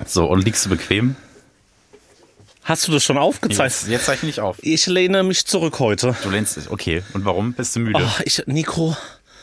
So, und liegst du bequem? Hast du das schon aufgezeichnet? Jetzt zeichne ich auf. Ich lehne mich zurück heute. Du lehnst dich, okay. Und warum? Bist du müde? Nico,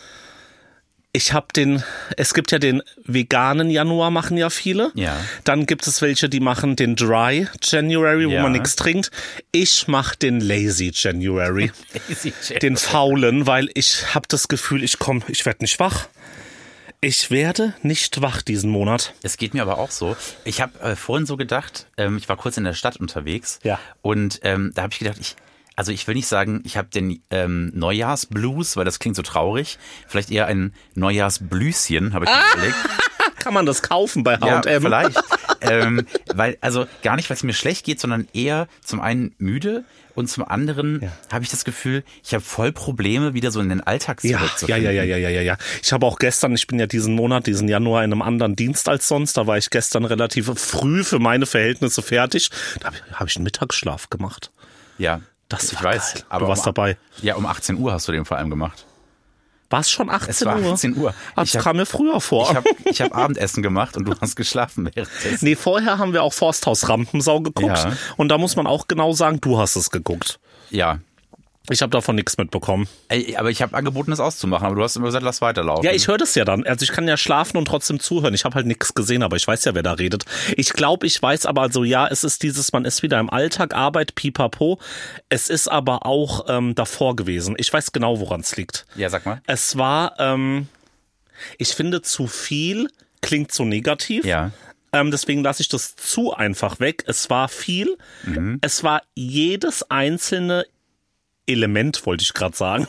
es gibt ja den veganen Januar, machen ja viele. Ja. Dann gibt es welche, die machen den Dry January, wo man nichts trinkt. Ich mache den Lazy January. Den faulen, weil ich habe das Gefühl, ich werde nicht wach. Ich werde nicht wach diesen Monat. Es geht mir aber auch so. Ich habe vorhin so gedacht, ich war kurz in der Stadt unterwegs. Ja. Und da habe ich gedacht, ich will nicht sagen, ich habe den Neujahrsblues, weil das klingt so traurig. Vielleicht eher ein Neujahrsblüschen, habe ich mir überlegt. Kann man das kaufen bei H&M? Ja, vielleicht. Gar nicht, weil es mir schlecht geht, sondern eher zum einen müde und zum anderen habe ich das Gefühl, ich habe voll Probleme, wieder so in den Alltag zurückzufinden. Ja. Ich habe auch ich bin ja diesen Januar in einem anderen Dienst als sonst. Da war ich gestern relativ früh für meine Verhältnisse fertig. Da habe ich einen Mittagsschlaf gemacht. Ja, das ich weiß. Geil. Aber du warst dabei. Ja, um 18 Uhr hast du den vor allem gemacht. War es schon 18 Uhr? Es war 18 Uhr. Das kam mir früher vor. Ich hab Abendessen gemacht und du hast geschlafen währenddessen. Nee, vorher haben wir auch Forsthaus Rampensau geguckt. Ja. Und da muss man auch genau sagen, du hast es geguckt. Ja. Ich habe davon nichts mitbekommen. Aber ich habe angeboten, das auszumachen, aber du hast immer gesagt, lass weiterlaufen. Ja, ich höre das ja dann. Also ich kann ja schlafen und trotzdem zuhören. Ich habe halt nichts gesehen, aber ich weiß ja, wer da redet. Ich glaube, ich weiß aber, also ja, es ist man ist wieder im Alltag, Arbeit, pipapo. Es ist aber auch davor gewesen. Ich weiß genau, woran es liegt. Ja, sag mal. Es war, ich finde, zu viel klingt so negativ. Ja. Deswegen lasse ich das zu einfach weg. Es war viel. Es war jedes einzelne Element, wollte ich gerade sagen.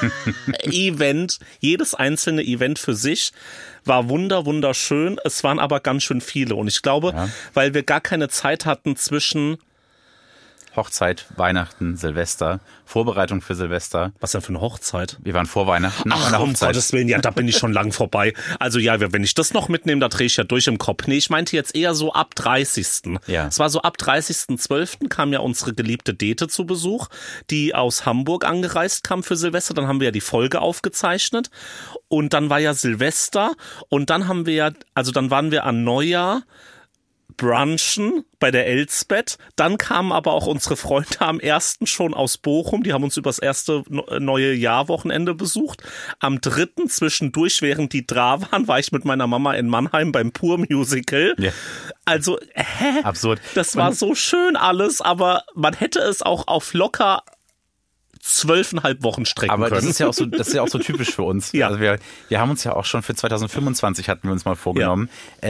Jedes einzelne Event für sich war wunderschön. Es waren aber ganz schön viele. Und ich glaube, weil wir gar keine Zeit hatten zwischen Hochzeit, Weihnachten, Silvester, Vorbereitung für Silvester. Was denn für eine Hochzeit? Wir waren vor Weihnachten. Ach, um Gottes Willen, ja, da bin ich schon lang vorbei. Also ja, wenn ich das noch mitnehme, da drehe ich ja durch im Kopf. Nee, ich meinte jetzt eher so ab 30. Ja. Es war so ab 30.12. kam ja unsere geliebte Dete zu Besuch, die aus Hamburg angereist kam für Silvester. Dann haben wir ja die Folge aufgezeichnet. Und dann war ja Silvester. Und dann haben wir ja, also dann waren wir an Neujahr brunchen bei der Elsbeth. Dann kamen aber auch unsere Freunde am 1. schon aus Bochum. Die haben uns übers erste neue Jahrwochenende besucht. Am 3. zwischendurch, während die da waren, war ich mit meiner Mama in Mannheim beim Pur Musical. Ja. Also, absurd. Das war so schön alles, aber man hätte es auch auf locker 12,5 Wochen strecken können. Aber das ist ja auch so typisch für uns. Ja. Also wir haben uns ja auch schon für 2025 hatten wir uns mal vorgenommen,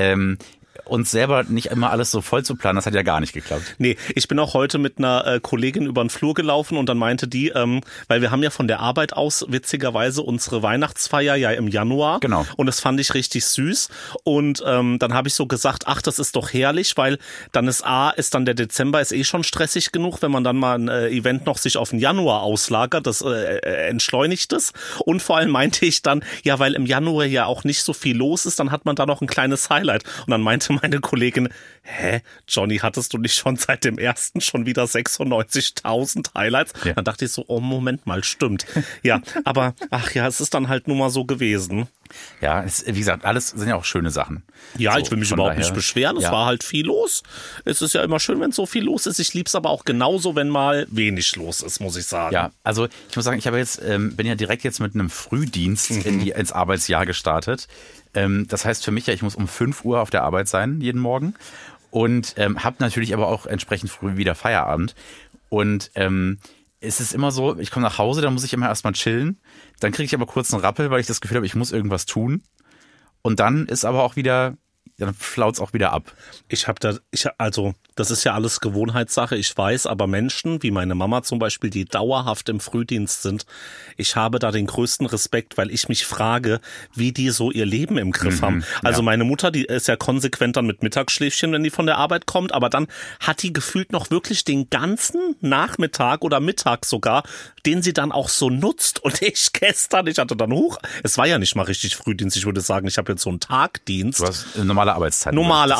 uns selber nicht immer alles so voll zu planen, das hat ja gar nicht geklappt. Nee, ich bin auch heute mit einer Kollegin über den Flur gelaufen und dann meinte die, weil wir haben ja von der Arbeit aus witzigerweise unsere Weihnachtsfeier ja im Januar. Genau. Und das fand ich richtig süß. Und dann habe ich so gesagt, ach, das ist doch herrlich, weil dann ist der Dezember ist eh schon stressig genug, wenn man dann mal ein Event noch sich auf den Januar auslagert, das entschleunigt es. Und vor allem meinte ich dann, ja, weil im Januar ja auch nicht so viel los ist, dann hat man da noch ein kleines Highlight. Und dann meinte meine Kollegin, Johnny, hattest du nicht schon seit dem 1. schon wieder 96.000 Highlights? Ja. Dann dachte ich so, oh, Moment mal, stimmt. Ja, aber es ist dann halt nun mal so gewesen. Ja, wie gesagt, alles sind ja auch schöne Sachen. Ja, so, ich will mich überhaupt nicht beschweren. Es war halt viel los. Es ist ja immer schön, wenn so viel los ist. Ich lieb's aber auch genauso, wenn mal wenig los ist, muss ich sagen. Ja, also ich muss sagen, ich habe bin ja direkt jetzt mit einem Frühdienst ins Arbeitsjahr gestartet. Das heißt für mich ja, ich muss um 5 Uhr auf der Arbeit sein, jeden Morgen. Und habe natürlich aber auch entsprechend früh wieder Feierabend. Und es ist immer so, ich komme nach Hause, dann muss ich immer erstmal chillen. Dann kriege ich aber kurz einen Rappel, weil ich das Gefühl habe, ich muss irgendwas tun. Und dann ist aber auch wieder, dann flaut's auch wieder ab. Das ist ja alles Gewohnheitssache, ich weiß, aber Menschen wie meine Mama zum Beispiel, die dauerhaft im Frühdienst sind, ich habe da den größten Respekt, weil ich mich frage, wie die so ihr Leben im Griff haben. Also meine Mutter, die ist ja konsequent dann mit Mittagsschläfchen, wenn die von der Arbeit kommt, aber dann hat die gefühlt noch wirklich den ganzen Nachmittag oder Mittag sogar, den sie dann auch so nutzt. Und ich hatte dann es war ja nicht mal richtig Frühdienst, ich würde sagen, ich habe jetzt so einen Tagdienst. Du hast normale Arbeitszeiten. Normale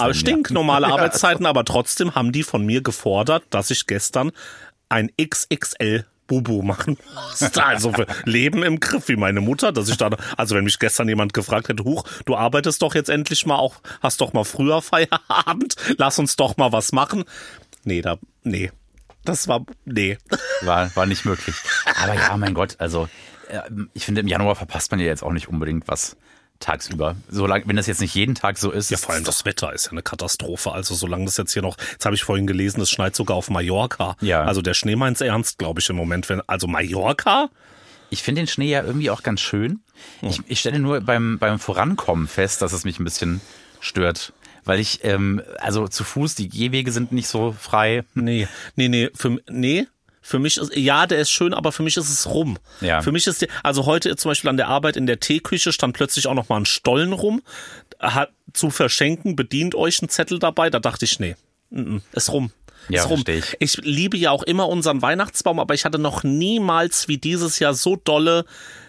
Arbeitszeiten, aber trotzdem haben die von mir gefordert, dass ich gestern ein XXL Bubu machen musst. Also für Leben im Griff, wie meine Mutter, dass ich da, also wenn mich gestern jemand gefragt hätte, Huch, du arbeitest doch jetzt endlich mal auch, hast doch mal früher Feierabend, lass uns doch mal was machen. Nee. Das war, nee. War nicht möglich. Aber ja, mein Gott, also ich finde, im Januar verpasst man ja jetzt auch nicht unbedingt was tagsüber. Solange, wenn das jetzt nicht jeden Tag so ist. Ja, vor allem das Wetter ist ja eine Katastrophe. Also solange das jetzt hier noch, jetzt habe ich vorhin gelesen, es schneit sogar auf Mallorca. Ja. Also der Schnee meint's ernst, glaube ich, im Moment. Also Mallorca? Ich finde den Schnee ja irgendwie auch ganz schön. Ich stelle nur beim Vorankommen fest, dass es mich ein bisschen stört. Weil ich, also zu Fuß, die Gehwege sind nicht so frei. Nee. Für mich ist, ja, der ist schön, aber für mich ist es rum. Ja. Für mich ist also heute zum Beispiel an der Arbeit in der Teeküche stand plötzlich auch noch mal ein Stollen rum, hat zu verschenken, bedient euch einen Zettel dabei, da dachte ich, nee, ist rum. Ja, ist rum. verstehe ich. Ich liebe ja auch immer unseren Weihnachtsbaum, aber ich hatte noch niemals wie dieses Jahr so dolle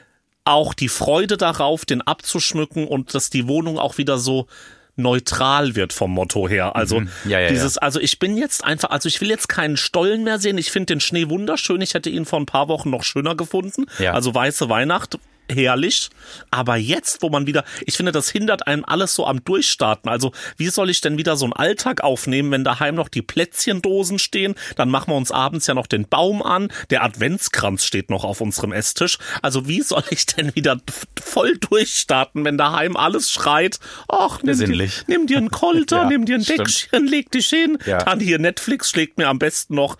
auch die Freude darauf, den abzuschmücken und dass die Wohnung auch wieder so neutral wird vom Motto her. Also also ich bin jetzt einfach, also ich will jetzt keinen Stollen mehr sehen. Ich finde den Schnee wunderschön. Ich hätte ihn vor ein paar Wochen noch schöner gefunden. Ja. Also weiße Weihnacht, herrlich. Aber jetzt, wo man wieder, ich finde, das hindert einem alles so am Durchstarten. Also wie soll ich denn wieder so einen Alltag aufnehmen, wenn daheim noch die Plätzchendosen stehen? Dann machen wir uns abends ja noch den Baum an. Der Adventskranz steht noch auf unserem Esstisch. Also wie soll ich denn wieder voll durchstarten, wenn daheim alles schreit? Ach, nimm dir einen Kolter, nimm dir ein Deckchen, leg dich hin. Ja. Dann hier Netflix schlägt mir am besten noch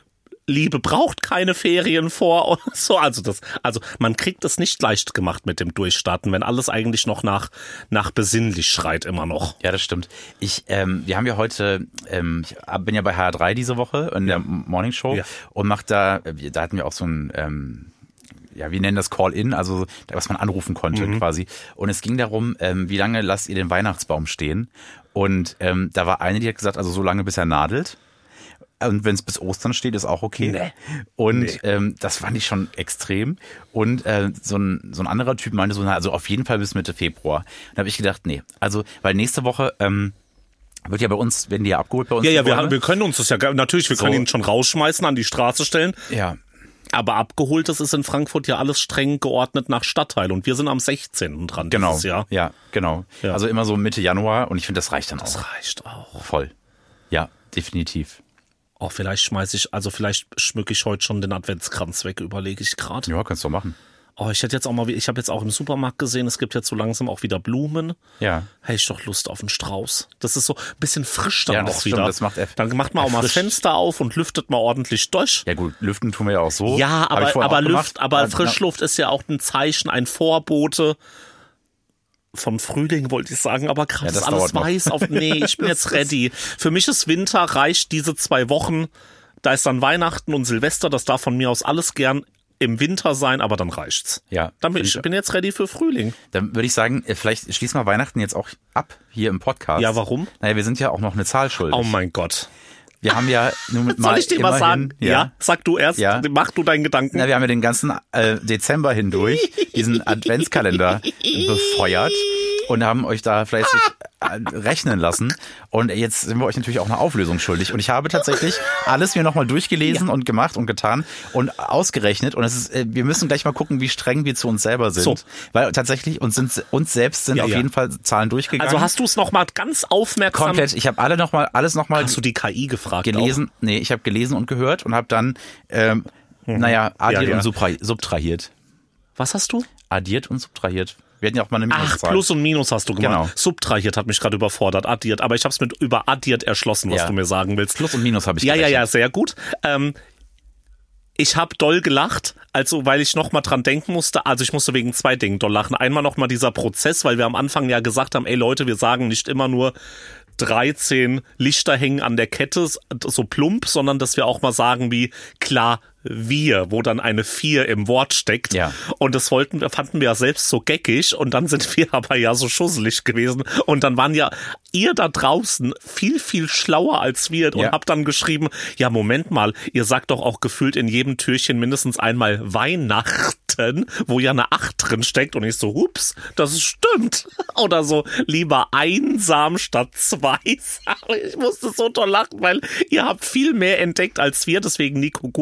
Liebe braucht keine Ferien vor und so. Also man kriegt es nicht leicht gemacht mit dem Durchstarten, wenn alles eigentlich noch nach besinnlich schreit immer noch. Ja, das stimmt. Wir haben ja heute, ich bin ja bei HR3 diese Woche in der Morning Show und da hatten wir auch so ein, wir nennen das Call-In, also was man anrufen konnte quasi. Und es ging darum, wie lange lasst ihr den Weihnachtsbaum stehen? Und da war eine, die hat gesagt, also so lange bis er nadelt. Und wenn es bis Ostern steht, ist auch okay. Nee. Und das fand ich schon extrem. Und so ein anderer Typ meinte so, also auf jeden Fall bis Mitte Februar. Da habe ich gedacht, nee. Also, weil nächste Woche wird ja bei uns, werden die ja abgeholt bei uns. Ja, wir können uns das ja, natürlich, wir können ihn schon rausschmeißen, an die Straße stellen. Ja. Aber abgeholt, das ist in Frankfurt ja alles streng geordnet nach Stadtteil. Und wir sind am 16. dran dieses Jahr. Ja, genau. Ja. Also immer so Mitte Januar. Und ich finde, das reicht dann auch. Das reicht auch. Voll. Ja, definitiv. Oh, vielleicht schmücke ich heute schon den Adventskranz weg, überlege ich gerade. Ja, kannst du machen. Oh, ich habe jetzt auch im Supermarkt gesehen, es gibt jetzt so langsam auch wieder Blumen. Ja. Hätte ich doch Lust auf einen Strauß. Das ist so ein bisschen frisch dann das auch stimmt, wieder. Das macht dann macht man auch mal das Fenster auf und lüftet mal ordentlich durch. Ja gut, lüften tun wir ja auch so. Ja, aber Frischluft ist ja auch ein Zeichen, ein Vorbote vom Frühling, wollte ich sagen, aber gerade ist alles weiß auf. Nee, ich bin jetzt ready. Für mich ist Winter, reicht diese 2 Wochen. Da ist dann Weihnachten und Silvester, das darf von mir aus alles gern im Winter sein, aber dann reicht's. Ja. Ich bin jetzt ready für Frühling. Dann würde ich sagen, vielleicht schließen wir Weihnachten jetzt auch ab hier im Podcast. Ja, warum? Naja, wir sind ja auch noch eine Zahl schuldig. Oh mein Gott. Wir haben ja nur mit Soll ich dir was sagen? Ja. Sag du erst. Ja. Mach du deinen Gedanken. Na, wir haben ja den ganzen Dezember hindurch diesen Adventskalender befeuert und haben euch da fleißig rechnen lassen. Und jetzt sind wir euch natürlich auch eine Auflösung schuldig. Und ich habe tatsächlich alles mir nochmal durchgelesen und gemacht und getan und ausgerechnet. Und wir müssen gleich mal gucken, wie streng wir zu uns selber sind. So. Weil tatsächlich uns selbst sind auf jeden Fall Zahlen durchgegangen. Also hast du es nochmal ganz aufmerksam? Komplett. Ich habe alles nochmal. Hast du die KI gefragt? Gelesen? Auch? Nee, ich habe gelesen und gehört und habe dann, addiert und subtrahiert. Was hast du? Addiert und subtrahiert. Wir hatten ja auch mal eine Minuszahl. Ach, Plus und Minus hast du gemacht. Genau. Subtrahiert hat mich gerade überfordert. Addiert. Aber ich habe es mit überaddiert erschlossen, was du mir sagen willst. Plus und Minus habe ich gerechnet. Ja, sehr gut. Ich habe doll gelacht, also weil ich nochmal dran denken musste. Also ich musste wegen 2 Dingen doll lachen. Einmal nochmal dieser Prozess, weil wir am Anfang ja gesagt haben, ey Leute, wir sagen nicht immer nur 13 Lichter hängen an der Kette, so plump, sondern dass wir auch mal sagen wie, klar, wir, wo dann eine 4 im Wort steckt. Ja. Und das fanden wir ja selbst so geckig und dann sind wir aber ja so schusselig gewesen und dann waren ja ihr da draußen viel, viel schlauer als wir und habt dann geschrieben, ja Moment mal, ihr sagt doch auch gefühlt in jedem Türchen mindestens einmal Weihnachten, wo ja eine 8 drin steckt und ich so, ups, das stimmt. Oder so, lieber einsam statt 2. Ich musste so toll lachen, weil ihr habt viel mehr entdeckt als wir, deswegen Nico, gut, dass du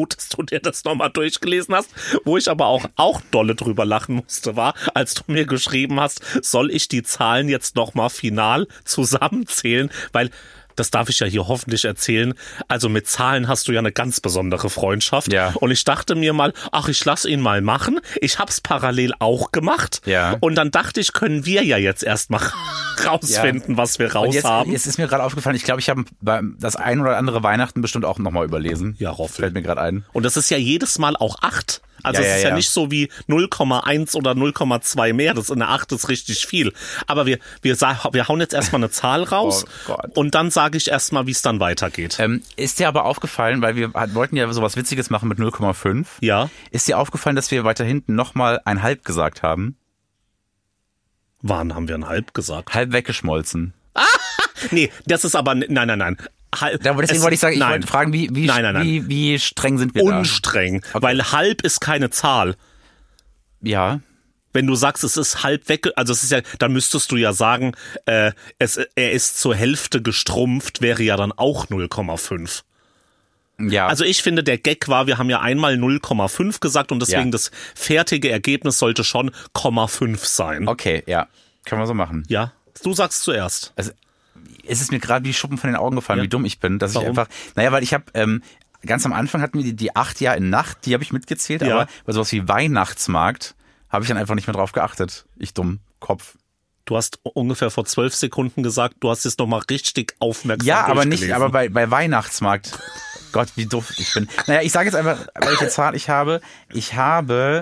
dir das nochmal durchgelesen hast. Wo ich aber auch dolle drüber lachen musste, war, als du mir geschrieben hast, soll ich die Zahlen jetzt nochmal final zusammenzählen, weil... Das darf ich ja hier hoffentlich erzählen. Also mit Zahlen hast du ja eine ganz besondere Freundschaft. Ja. Und ich dachte mir mal, ach, ich lass ihn mal machen. Ich hab's parallel auch gemacht. Ja. Und dann dachte ich, können wir ja jetzt erstmal rausfinden, was wir raus haben. Jetzt ist mir gerade aufgefallen, ich glaube, ich habe das ein oder andere Weihnachten bestimmt auch nochmal überlesen. Ja, Roffel. Fällt mir gerade ein. Und das ist ja jedes Mal auch 8. Also es ist ja nicht so wie 0,1 oder 0,2 mehr. Das in der 8 ist richtig viel. Aber wir hauen jetzt erstmal eine Zahl raus Oh Gott. und dann sage ich erstmal, wie es dann weitergeht. Ist dir aber aufgefallen, weil wir wollten ja sowas Witziges machen mit 0,5. Ja. Ist dir aufgefallen, dass wir weiter hinten nochmal 1,5 gesagt haben? Wann haben wir 1,5 gesagt? Halb weggeschmolzen. Nee, das ist aber, nein. Deswegen wollte ich sagen, ich wollte fragen, wie streng sind wir unstreng, da? Okay. weil halb ist keine Zahl. Ja. Wenn du sagst, es ist halb weg, also es ist ja, dann müsstest du ja sagen, er ist zur Hälfte gestrumpft, wäre ja dann auch 0,5. Ja. Also ich finde, der Gag war, wir haben ja einmal 0,5 gesagt und deswegen das fertige Ergebnis sollte schon 0,5 sein. Okay, ja. Können wir so machen. Ja, du sagst zuerst. Also, es ist mir gerade wie Schuppen von den Augen gefallen, wie dumm ich bin, dass Warum? ich einfach, weil ich habe, ganz am Anfang hatten wir die 8 Jahre in Nacht, die habe ich mitgezählt, aber bei sowas wie Weihnachtsmarkt habe ich dann einfach nicht mehr drauf geachtet. Ich dumm Kopf. Du hast ungefähr vor 12 Sekunden gesagt, du hast jetzt nochmal richtig aufmerksam Ja, aber durchgelesen. nicht, aber bei Weihnachtsmarkt. Gott, wie doof ich bin. Naja, ich sage jetzt einfach, welche Zahl ich habe. Ich habe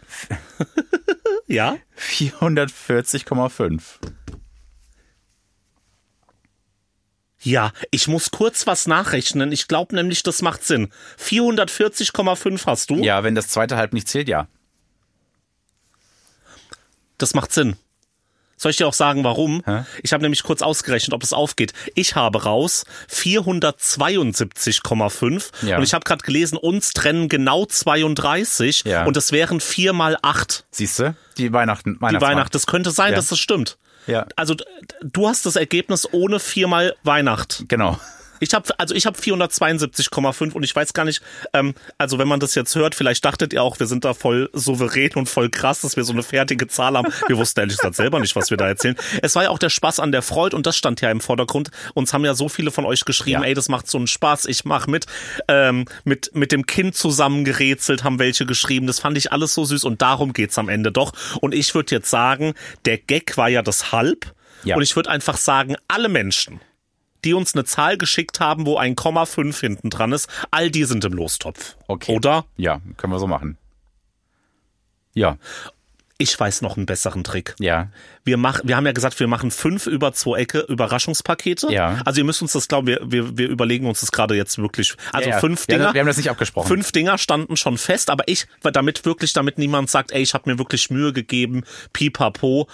ja? 440,5. Ja, ich muss kurz was nachrechnen. Ich glaube nämlich, das macht Sinn. 440,5 hast du? Ja, wenn das zweite Halb nicht zählt, ja. Das macht Sinn. Soll ich dir auch sagen, warum? Hä? Ich habe nämlich kurz ausgerechnet, ob es aufgeht. Ich habe raus 472,5 Ja. und ich habe gerade gelesen, uns trennen genau 32 und das wären 4 mal 8. Siehst du? Die Weihnachtsmarkt. Die Weihnacht. Das könnte sein, dass das stimmt. Ja. Also du hast das Ergebnis ohne 4 mal Weihnacht. Genau. Ich habe 472,5 und ich weiß gar nicht, also wenn man das jetzt hört, vielleicht dachtet ihr auch, wir sind da voll souverän und voll krass, dass wir so eine fertige Zahl haben. Wir wussten ehrlich gesagt selber nicht, was wir da erzählen. Es war ja auch der Spaß an der Freude und das stand ja im Vordergrund. Uns haben ja so viele von euch geschrieben, ey, das macht so einen Spaß, ich mach mit dem Kind zusammengerätselt, haben welche geschrieben. Das fand ich alles so süß und darum geht's am Ende doch. Und ich würde jetzt sagen, der Gag war ja das Halb und ich würde einfach sagen, alle Menschen, die uns eine Zahl geschickt haben, wo ein 0,5 hinten dran ist, all die sind im Lostopf. Okay. Oder? Ja, können wir so machen. Ja. Ich weiß noch einen besseren Trick. Ja. Wir haben ja gesagt, wir machen 5 über 2 Ecke Überraschungspakete. Ja. Also ihr müsst uns das glauben, wir überlegen uns das gerade jetzt wirklich. Also 5 Dinger. Wir haben das nicht abgesprochen. 5 Dinger standen schon fest, aber damit niemand sagt, ey, ich habe mir wirklich Mühe gegeben, pipapo,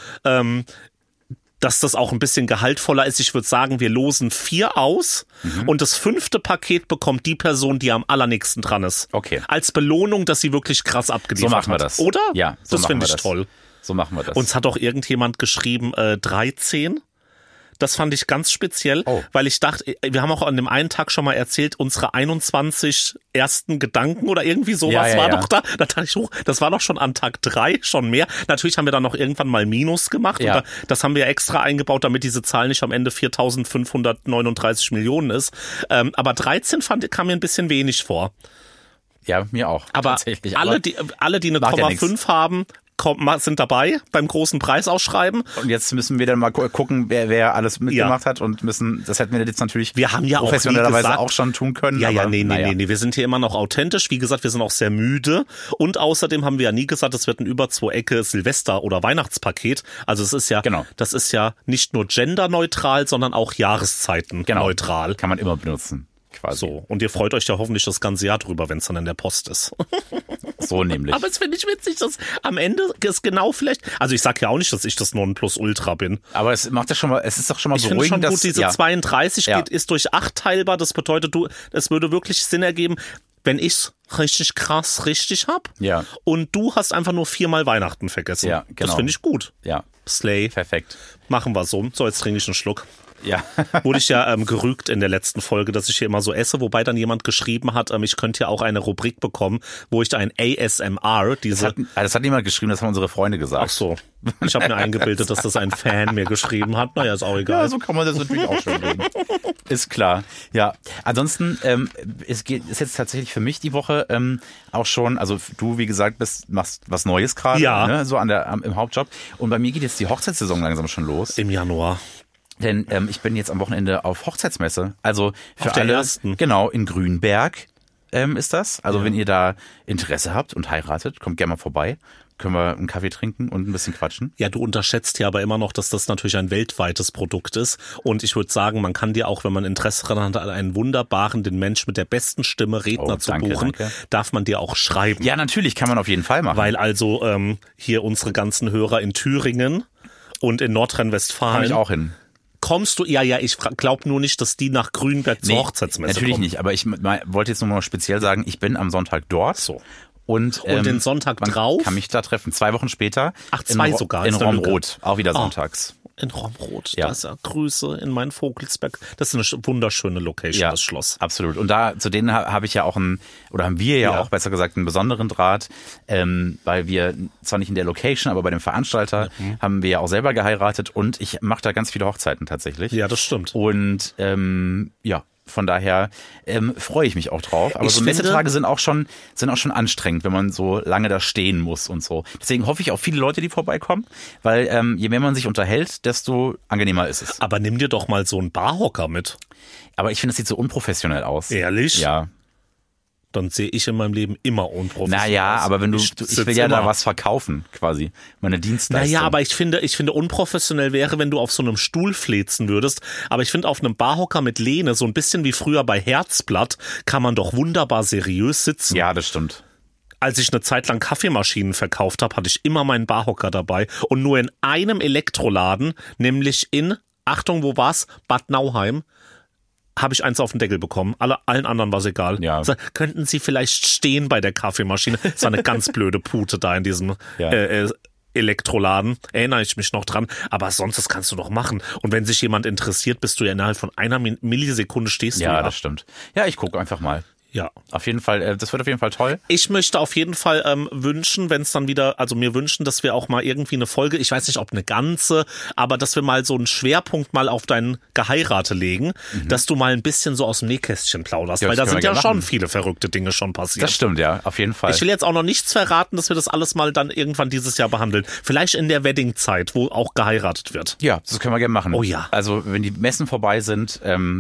dass das auch ein bisschen gehaltvoller ist. Ich würde sagen, wir losen 4 aus und das 5. Paket bekommt die Person, die am allernächsten dran ist. Okay. Als Belohnung, dass sie wirklich krass abgeliefert hat. So machen wir das. Oder? Ja, so das machen finde wir ich das. toll. So machen wir das. Uns hat auch irgendjemand geschrieben, 13. Das fand ich ganz speziell, weil ich dachte, wir haben auch an dem einen Tag schon mal erzählt, unsere 21 ersten Gedanken oder irgendwie sowas war doch da. Da dachte ich, das war doch schon an Tag 3 schon mehr. Natürlich haben wir dann noch irgendwann mal Minus gemacht. Ja. Und das haben wir extra eingebaut, damit diese Zahl nicht am Ende 4.539 Millionen ist. Aber 13 kam mir ein bisschen wenig vor. Ja, mir auch. Aber tatsächlich. alle, die eine 0,5 haben, sind dabei beim großen Preisausschreiben. Und jetzt müssen wir dann mal gucken, wer alles mitgemacht hat und das hätten wir jetzt natürlich wir haben ja professionellerweise auch schon tun können. Nee, wir sind hier immer noch authentisch. Wie gesagt, wir sind auch sehr müde und außerdem haben wir ja nie gesagt, es wird ein über 2 Ecke Silvester- oder Weihnachtspaket. Also es ist ja, das ist ja nicht nur genderneutral, sondern auch jahreszeitenneutral. Kann man immer benutzen. Quasi. So, und ihr freut euch ja hoffentlich das ganze Jahr drüber, wenn es dann in der Post ist. So nämlich. Aber es finde ich witzig, dass am Ende ist genau vielleicht, also ich sag ja auch nicht, dass ich das Nonplusultra bin. Aber es macht ja schon mal, es ist doch schon mal ich finde schon gut, diese 32 ist durch 8 teilbar, das bedeutet, es würde wirklich Sinn ergeben, wenn ich's richtig krass richtig hab und du hast einfach nur 4 mal Weihnachten vergessen. Ja, genau. Das finde ich gut. Ja. Slay. Perfekt. Machen wir so. So, jetzt trinke ich einen Schluck. Ja. Wurde ich ja gerügt in der letzten Folge, dass ich hier immer so esse, wobei dann jemand geschrieben hat, ich könnte ja auch eine Rubrik bekommen, wo ich da ein ASMR, Das hat niemand geschrieben, das haben unsere Freunde gesagt. Ach so. Ich habe mir eingebildet, dass das ein Fan mir geschrieben hat. Naja, ist auch egal. Ja, so kann man das natürlich auch schon legen. Ist klar. Ja. Ansonsten, ist jetzt tatsächlich für mich die Woche auch schon, also du, wie gesagt, machst was Neues gerade, ja. Ne, so im Hauptjob. Und bei mir geht jetzt die Hochzeitssaison langsam schon los. Im Januar. Denn ich bin jetzt am Wochenende auf Hochzeitsmesse. Also für auf der alle. Ersten. Genau, in Grünberg ist das. Also wenn ihr da Interesse habt und heiratet, kommt gerne mal vorbei. Können wir einen Kaffee trinken und ein bisschen quatschen. Ja, du unterschätzt ja aber immer noch, dass das natürlich ein weltweites Produkt ist. Und ich würde sagen, man kann dir auch, wenn man Interesse daran hat, einen wunderbaren, den Mensch mit der besten Stimme, Redner zu buchen, darf man dir auch schreiben. Ja, natürlich, kann man auf jeden Fall machen. Weil also hier unsere ganzen Hörer in Thüringen und in Nordrhein-Westfalen. Komm ich auch hin. Kommst du? Ja, ich glaube nur nicht, dass die nach Grünberg zur Hochzeitsmesse natürlich kommen. Nicht, aber ich wollte jetzt nur mal speziell sagen, ich bin am Sonntag dort. So. Und den Sonntag man drauf? Kann mich da treffen. 2 Wochen später. Ach, 2 sogar. In Romrod. Auch wieder sonntags. In Romrod. Ja. Das ist ja Grüße in meinen Vogelsberg. Das ist eine wunderschöne Location, das Schloss. Absolut. Und zu denen habe ich ja auch haben wir ja auch besser gesagt einen besonderen Draht, weil wir zwar nicht in der Location, aber bei dem Veranstalter haben wir ja auch selber geheiratet und ich mache da ganz viele Hochzeiten tatsächlich. Ja, das stimmt. Und von daher freue ich mich auch drauf. Aber so Messetage sind auch schon anstrengend, wenn man so lange da stehen muss und so. Deswegen hoffe ich auf viele Leute, die vorbeikommen, weil je mehr man sich unterhält, desto angenehmer ist es. Aber nimm dir doch mal so einen Barhocker mit. Aber ich finde, das sieht so unprofessionell aus. Ehrlich? Ja. Dann sehe ich in meinem Leben immer unprofessionell Naja, aus. aber wenn ich will ja da was verkaufen, quasi. Meine Dienstleistung. Naja, aber ich finde unprofessionell wäre, wenn du auf so einem Stuhl flezen würdest. Aber ich finde, auf einem Barhocker mit Lehne, so ein bisschen wie früher bei Herzblatt, kann man doch wunderbar seriös sitzen. Ja, das stimmt. Als ich eine Zeit lang Kaffeemaschinen verkauft habe, hatte ich immer meinen Barhocker dabei. Und nur in einem Elektroladen, nämlich in, Achtung, wo war's? Bad Nauheim, habe ich eins auf den Deckel bekommen. Allen anderen war es egal. Ja. Also, könnten Sie vielleicht stehen bei der Kaffeemaschine? Das war eine ganz blöde Pute da in diesem Elektroladen. Erinnere ich mich noch dran. Aber sonst, das kannst du doch machen. Und wenn sich jemand interessiert, bist du ja innerhalb von einer Millisekunde stehst du ja. Ja, das stimmt. Ja, ich gucke einfach mal. Ja. Auf jeden Fall, das wird auf jeden Fall toll. Ich möchte auf jeden Fall wünschen, wenn es dann wieder, also mir wünschen, dass wir auch mal irgendwie eine Folge, ich weiß nicht, ob eine ganze, aber dass wir mal so einen Schwerpunkt mal auf dein Geheirate legen, dass du mal ein bisschen so aus dem Nähkästchen plauderst, weil da sind ja schon viele verrückte Dinge schon passiert. Das stimmt, ja, auf jeden Fall. Ich will jetzt auch noch nichts verraten, dass wir das alles mal dann irgendwann dieses Jahr behandeln. Vielleicht in der Wedding-Zeit, wo auch geheiratet wird. Ja, das können wir gerne machen. Oh ja. Also, wenn die Messen vorbei sind,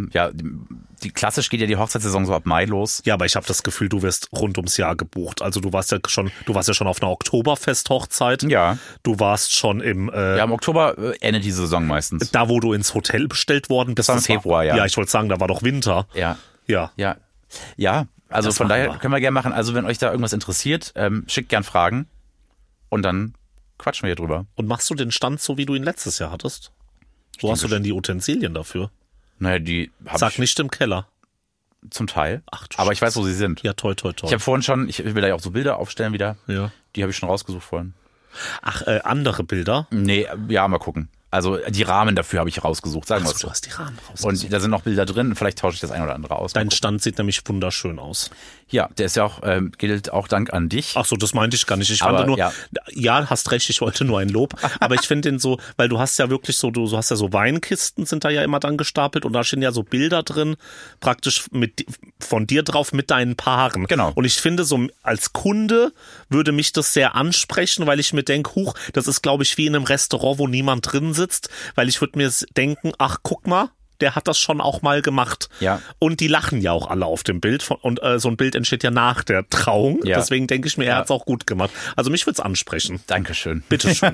klassisch geht ja die Hochzeitssaison so ab Mai los. Ja, aber ich habe das Gefühl, du wirst rund ums Jahr gebucht. Also du warst ja schon auf einer Oktoberfest-Hochzeit. Ja. Du warst schon im im Oktober endet die Saison meistens. Da, wo du ins Hotel bestellt worden bist. Das war im Februar, ja. Ja, ich wollte sagen, da war doch Winter. Ja. Ja. Ja. Ja, also Das von machen daher wir. können wir gerne machen. Also wenn euch da irgendwas interessiert, schickt gern Fragen und dann quatschen wir hier drüber. Und machst du den Stand so, wie du ihn letztes Jahr hattest? Wo hast du denn die Utensilien dafür? Naja, die habe Sag ich nicht im Keller. zum Teil. Ach, du aber ich weiß, wo sie sind. Ja, toi, toi, toi. Ich habe vorhin schon, ich will da ja auch so Bilder aufstellen wieder. Ja. Die habe ich schon rausgesucht vorhin. Ach, andere Bilder? Nee, ja, mal gucken. Also die Rahmen dafür habe ich rausgesucht, sagen wir Ach es so, so. du hast die Rahmen rausgesucht. Und da sind noch Bilder drin, vielleicht tausche ich das ein oder andere aus. Dein Stand sieht nämlich wunderschön aus. Ja, der ist ja auch, gilt auch Dank an dich. Ach so, das meinte ich gar nicht. Ich Aber, fand nur, ja. ja, hast recht, ich wollte nur ein Lob. Aber ich finde den so, weil du hast ja wirklich so, du hast ja so Weinkisten sind da ja immer dann gestapelt und da stehen ja so Bilder drin, praktisch von dir drauf mit deinen Paaren. Genau. Und ich finde so, als Kunde würde mich das sehr ansprechen, weil ich mir denke, huch, das ist glaube ich wie in einem Restaurant, wo niemand drin sitzt, weil ich würde mir denken, ach, guck mal, der hat das schon auch mal gemacht. Ja. Und die lachen ja auch alle auf dem Bild. Und so ein Bild entsteht ja nach der Trauung. Ja. Deswegen denke ich mir, er hat es auch gut gemacht. Also mich würde es ansprechen. Dankeschön. Bitteschön.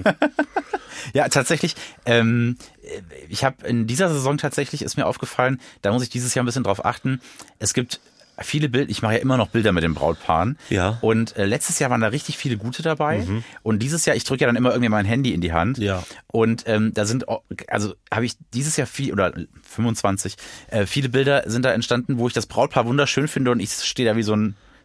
Ja, tatsächlich, ich habe in dieser Saison tatsächlich, ist mir aufgefallen, da muss ich dieses Jahr ein bisschen drauf achten, es gibt viele Bilder, ich mache ja immer noch Bilder mit den Brautpaaren. Ja. Und letztes Jahr waren da richtig viele gute dabei. Und dieses Jahr, ich drücke ja dann immer irgendwie mein Handy in die Hand. Ja. Und da sind, also habe ich dieses Jahr 25, viele Bilder sind da entstanden, wo ich das Brautpaar wunderschön finde und ich stehe da wie so ein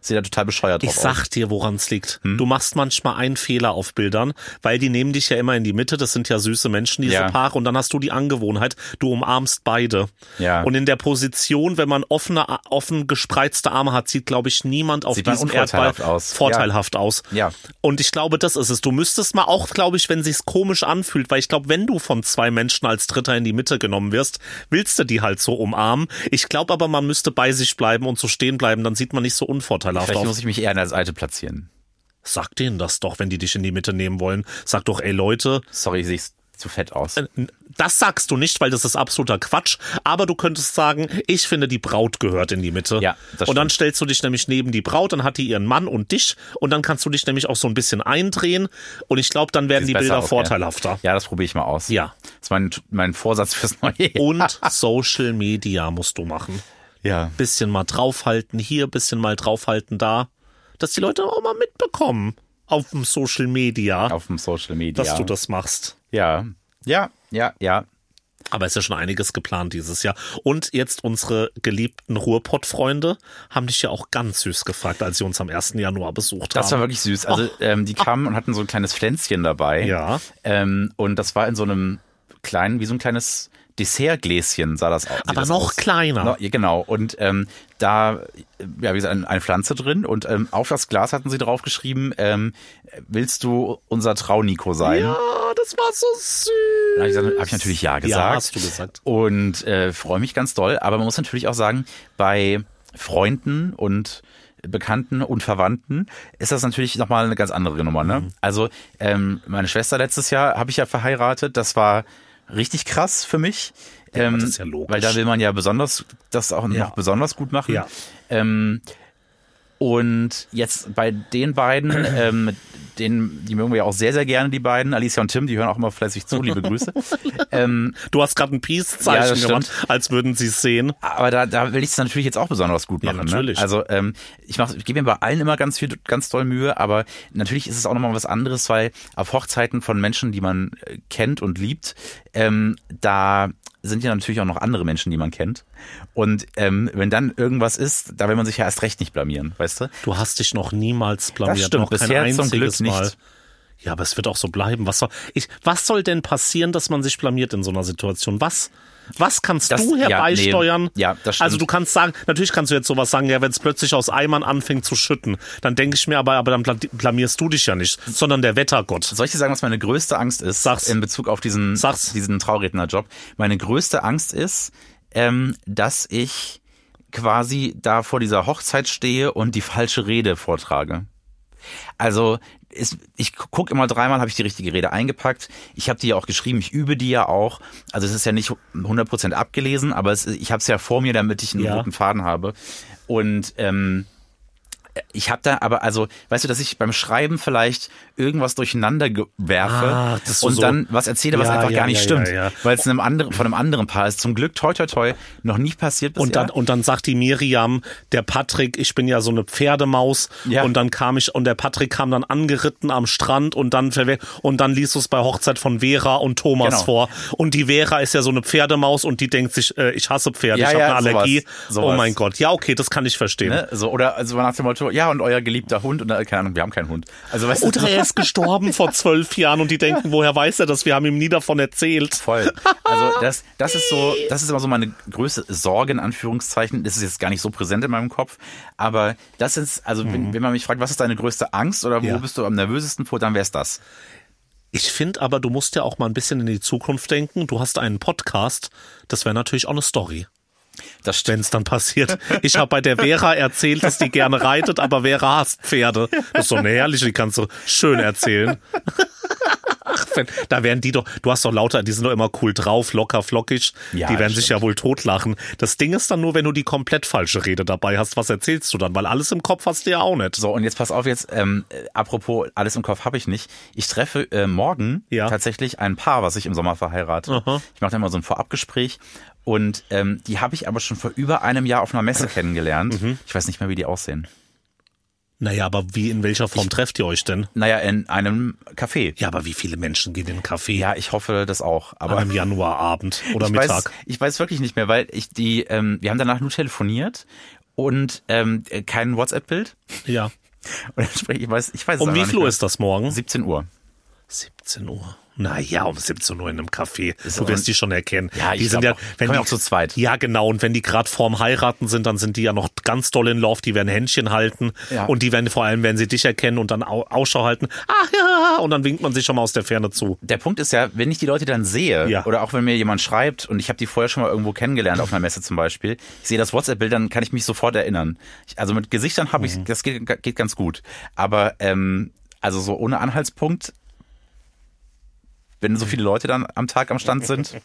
sehen da total bescheuert drauf Ich sag dir, woran es liegt. Du machst manchmal einen Fehler auf Bildern, weil die nehmen dich ja immer in die Mitte. Das sind ja süße Menschen, diese Paare. Und dann hast du die Angewohnheit, du umarmst beide. Ja. Und in der Position, wenn man offen gespreizte Arme hat, sieht, glaube ich, niemand auf diesem Erdball vorteilhaft aus. Ja. Und ich glaube, das ist es. Du müsstest mal auch, glaube ich, wenn sich's komisch anfühlt, weil ich glaube, wenn du von zwei Menschen als Dritter in die Mitte genommen wirst, willst du die halt so umarmen. Ich glaube aber, man müsste bei sich bleiben und so stehen bleiben, dann sieht man nicht so unvorteilhaft aus. Vielleicht muss ich mich eher als Alte platzieren. Sag denen das doch, wenn die dich in die Mitte nehmen wollen. Sag doch, ey Leute. Sorry, sehe ich zu fett aus. Das sagst du nicht, weil das ist absoluter Quatsch. Aber du könntest sagen, ich finde, die Braut gehört in die Mitte. Ja, das stimmt. Und dann stellst du dich nämlich neben die Braut, dann hat die ihren Mann und dich. Und dann kannst du dich nämlich auch so ein bisschen eindrehen. Und ich glaube, dann werden die Bilder vorteilhafter. Ja, das probiere ich mal aus. Ja. Das ist mein Vorsatz fürs neue Jahr. Und Social Media musst du machen. Ja. Bisschen mal draufhalten hier, bisschen mal draufhalten da. Dass die Leute auch mal mitbekommen. Auf dem Social Media. Auf dem Social Media. Dass du das machst. Ja. Aber es ist ja schon einiges geplant dieses Jahr. Und jetzt unsere geliebten Ruhrpott-Freunde haben dich ja auch ganz süß gefragt, als sie uns am 1. Januar besucht haben. Das war wirklich süß. Also die kamen und hatten so ein kleines Pflänzchen dabei. Ja. Und das war in so einem kleinen, wie so ein kleines Dessertgläschen sah das aus. Aber noch kleiner. Ja, genau. Und da, ja, wie gesagt, eine Pflanze drin und auf das Glas hatten sie drauf geschrieben, willst du unser Traunico sein? Ja, das war so süß. Dann habe ich natürlich ja gesagt. Ja, hast du gesagt. Und freue mich ganz doll. Aber man muss natürlich auch sagen, bei Freunden und Bekannten und Verwandten ist das natürlich nochmal eine ganz andere Nummer. Ne? Also meine Schwester letztes Jahr habe ich ja verheiratet. Das war richtig krass für mich. Ja, das ist ja logisch. Weil da will man ja besonders das auch noch besonders gut machen. Ja. Und jetzt bei den beiden, die mögen wir ja auch sehr, sehr gerne, die beiden, Alicia und Tim, die hören auch immer fleißig zu, liebe Grüße. Du hast gerade ein Peace-Zeichen gemacht, als würden sie es sehen. Aber da will ich es natürlich jetzt auch besonders gut machen. Ja, natürlich. Ne? Also ich gebe mir bei allen immer ganz doll Mühe, aber natürlich ist es auch nochmal was anderes, weil auf Hochzeiten von Menschen, die man kennt und liebt, da sind ja natürlich auch noch andere Menschen, die man kennt. Und wenn dann irgendwas ist, da will man sich ja erst recht nicht blamieren, weißt du? Du hast dich noch niemals blamiert. Das stimmt, noch kein bisher einziges zum Glück Mal. nicht. Ja, aber es wird auch so bleiben. Was soll denn passieren, dass man sich blamiert in so einer Situation? Was kannst du herbeisteuern? Ja, das stimmt. Also du kannst sagen, natürlich kannst du jetzt sowas sagen, ja, wenn es plötzlich aus Eimern anfängt zu schütten, dann denke ich mir, aber dann blamierst du dich ja nicht, sondern der Wettergott. Soll ich dir sagen, was meine größte Angst ist? Sag's. In Bezug auf diesen Traurednerjob? Meine größte Angst ist, dass ich quasi da vor dieser Hochzeit stehe und die falsche Rede vortrage. Also ich gucke immer dreimal, habe ich die richtige Rede eingepackt. Ich habe die ja auch geschrieben, ich übe die ja auch. Also es ist ja nicht 100% abgelesen, aber ich habe es ja vor mir, damit ich einen roten Faden habe. Und ich habe da aber, also, weißt du, dass ich beim Schreiben vielleicht irgendwas durcheinander werfe und dann was erzähle, was einfach gar nicht stimmt, weil es von einem anderen Paar ist. Zum Glück, toi, toi, toi, noch nie passiert bisher. Und dann sagt die Miriam, der Patrick, ich bin ja so eine Pferdemaus, und dann und der Patrick kam dann angeritten am Strand und dann liest du es bei Hochzeit von Vera und Thomas vor. Und die Vera ist ja so eine Pferdemaus und die denkt sich, ich hasse Pferde, ich habe eine Allergie. Sowas. Oh mein Gott, ja, okay, das kann ich verstehen. Ne? So, oder also nach dem Motto, ja, und euer geliebter Hund, und keine Ahnung, wir haben keinen Hund. Also, weißt oder er ist gestorben vor 12 Jahren und die denken, woher weiß er das? Wir haben ihm nie davon erzählt. Voll. Also das ist immer so meine größte Sorge, in Anführungszeichen. Das ist jetzt gar nicht so präsent in meinem Kopf, aber das ist, also wenn man mich fragt, was ist deine größte Angst oder wo bist du am nervösesten vor, dann wär's das. Ich finde aber, du musst ja auch mal ein bisschen in die Zukunft denken. Du hast einen Podcast, das wäre natürlich auch eine Story. Das, wenn es dann passiert. Ich habe bei der Vera erzählt, dass die gerne reitet, aber Vera hasst Pferde. Das ist so eine herrliche, die kannst du schön erzählen. Ach, da werden die doch, du hast doch lauter, die sind doch immer cool drauf, locker, flockig. Ja, die werden sich ja wohl totlachen. Das Ding ist dann nur, wenn du die komplett falsche Rede dabei hast, was erzählst du dann? Weil alles im Kopf hast du ja auch nicht. So, und jetzt pass auf, apropos, alles im Kopf habe ich nicht. Ich treffe morgen tatsächlich ein Paar, was ich im Sommer verheirate. Aha. Ich mache da immer so ein Vorabgespräch. Und die habe ich aber schon vor über einem Jahr auf einer Messe kennengelernt. Ich weiß nicht mehr, wie die aussehen. Naja, aber in welcher Form trefft ihr euch denn? Naja, in einem Café. Ja, aber wie viele Menschen gehen in ein Café? Ja, ich hoffe das auch. Aber an einem Januarabend oder Mittag. Ich weiß wirklich nicht mehr, weil wir haben danach nur telefoniert und kein WhatsApp-Bild. Ja. Und dann ich weiß es Um aber wie nicht viel Uhr mehr. ist das morgen? 17 Uhr. 17 Uhr. Naja, um 17 Uhr in einem Café. Ist Du aber- wirst die schon erkennen. Ja, die ich sind glaub ja, auch. wenn Kommen die ja auch zu zweit. Ja, genau. Und wenn die gerade vorm Heiraten sind, dann sind die ja noch ganz doll in Love. Die werden Händchen halten. Ja. Und die werden vor allem, wenn sie dich erkennen und dann Ausschau halten. Ach ja, und dann winkt man sich schon mal aus der Ferne zu. Der Punkt ist ja, wenn ich die Leute dann sehe, Ja. oder auch wenn mir jemand schreibt und ich habe die vorher schon mal irgendwo kennengelernt, auf einer Messe zum Beispiel, ich sehe das WhatsApp-Bild, dann kann ich mich sofort erinnern. Also mit Gesichtern habe ich, das geht ganz gut. Aber also so ohne Anhaltspunkt, wenn so viele Leute dann am Tag am Stand sind,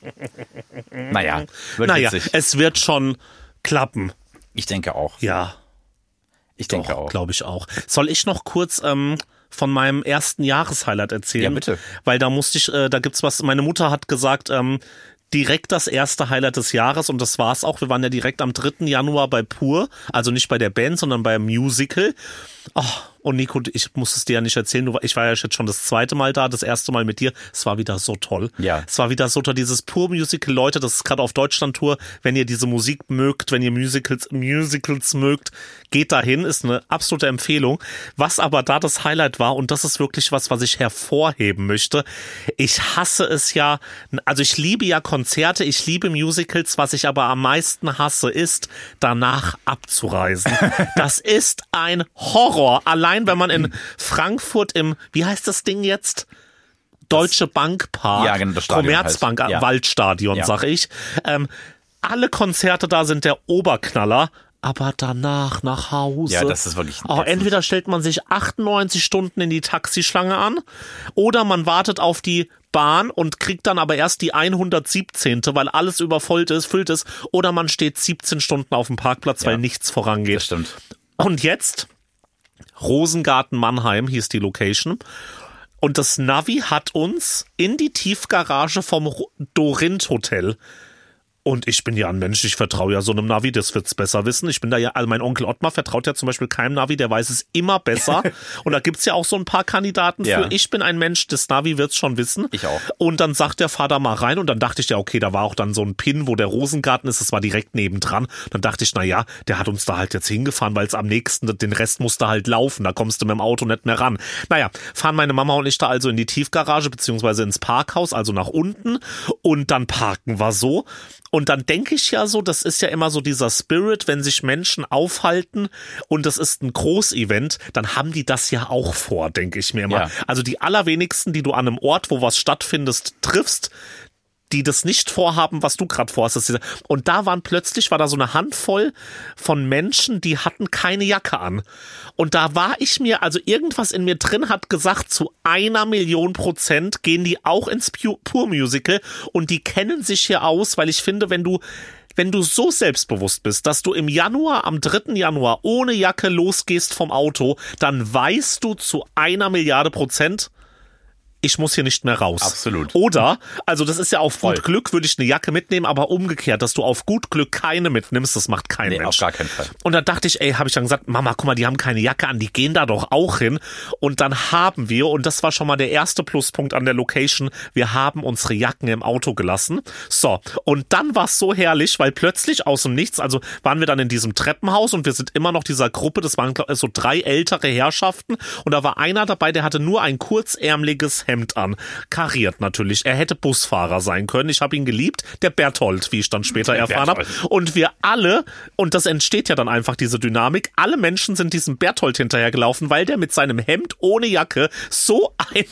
naja, wird witzig. Es wird schon klappen. Ich denke auch. Ja. Ich denke auch. Glaube ich auch. Soll ich noch kurz von meinem ersten Jahreshighlight erzählen? Ja, bitte. Weil da musste ich, da gibt's was, meine Mutter hat gesagt, direkt das erste Highlight des Jahres und das war's auch. Wir waren ja direkt am 3. Januar bei Pur, also nicht bei der Band, sondern beim Musical. Oh, und Nico, ich muss es dir ja nicht erzählen, ich war ja jetzt schon das zweite Mal da, das erste Mal mit dir. Es war wieder so toll. Ja. Es war wieder so toll, dieses Pur-Musical. Leute, das ist gerade auf Deutschland-Tour. Wenn ihr diese Musik mögt, wenn ihr Musicals mögt, geht dahin, ist eine absolute Empfehlung. Was aber da das Highlight war, und das ist wirklich was ich hervorheben möchte. Ich hasse es ja, also ich liebe ja Konzerte, ich liebe Musicals, was ich aber am meisten hasse, ist, danach abzureisen. Das ist ein Horror. Allein wenn man in Frankfurt wie heißt das Ding jetzt? Deutsche Bank Park, Ja, genau, das Stadion Commerzbank, heißt. Ja. Waldstadion, Ja. sag ich. Alle Konzerte da sind der Oberknaller, aber danach nach Hause. Ja, das ist wirklich ätzend. Entweder stellt man sich 98 Stunden in die Taxischlange an oder man wartet auf die Bahn und kriegt dann aber erst die 117., weil alles überfüllt ist, oder man steht 17 Stunden auf dem Parkplatz, weil nichts vorangeht. Das stimmt. Und jetzt Rosengarten Mannheim hieß die Location. Und das Navi hat uns in die Tiefgarage vom Dorint Hotel. Und ich bin ja ein Mensch, ich vertraue ja so einem Navi, das wird's besser wissen. Ich bin da ja, also mein Onkel Ottmar vertraut ja zum Beispiel keinem Navi, der weiß es immer besser. Und da gibt's ja auch so ein paar Kandidaten für. Ja. Ich bin ein Mensch, das Navi wird's schon wissen. Ich auch. Und dann sagt der Vater mal rein und dann dachte ich ja, okay, da war auch dann so ein Pin, wo der Rosengarten ist, das war direkt nebendran. Dann dachte ich, na ja, der hat uns da halt jetzt hingefahren, weil es am nächsten, den Rest musste halt laufen, da kommst du mit dem Auto nicht mehr ran. Naja, fahren meine Mama und ich da also in die Tiefgarage beziehungsweise ins Parkhaus, also nach unten und dann parken wir so. Und dann denke ich ja so, das ist ja immer so dieser Spirit, wenn sich Menschen aufhalten und das ist ein Großevent, dann haben die das ja auch vor, denke ich mir immer. Ja. Also die allerwenigsten, die du an einem Ort, wo was stattfindet, triffst, die das nicht vorhaben, was du gerade vorhast. Und da war da so eine Handvoll von Menschen, die hatten keine Jacke an. Und da war ich mir, also irgendwas in mir drin hat gesagt, zu 1.000.000% gehen die auch ins Pur-Musical und die kennen sich hier aus, weil ich finde, wenn du so selbstbewusst bist, dass du im Januar, am 3. Januar ohne Jacke losgehst vom Auto, dann weißt du zu 1.000.000%, ich muss hier nicht mehr raus. Absolut. Oder, also das ist ja auf Voll. gut Glück, würde ich eine Jacke mitnehmen, aber umgekehrt, dass du auf gut Glück keine mitnimmst, das macht kein Nee, Mensch. auf gar keinen Fall. Und dann dachte ich, habe ich dann gesagt, Mama, guck mal, die haben keine Jacke an, die gehen da doch auch hin. Und dann haben wir, und das war schon mal der erste Pluspunkt an der Location, wir haben unsere Jacken im Auto gelassen. So, und dann war es so herrlich, weil plötzlich aus dem Nichts, also waren wir dann in diesem Treppenhaus und wir sind immer noch dieser Gruppe, das waren so 3 ältere Herrschaften und da war einer dabei, der hatte nur ein kurzärmeliges Hemd an. Kariert natürlich. Er hätte Busfahrer sein können. Ich habe ihn geliebt. Der Berthold, wie ich dann später erfahren habe. Und wir alle, und das entsteht ja dann einfach diese Dynamik, alle Menschen sind diesem Berthold hinterhergelaufen, weil der mit seinem Hemd ohne Jacke so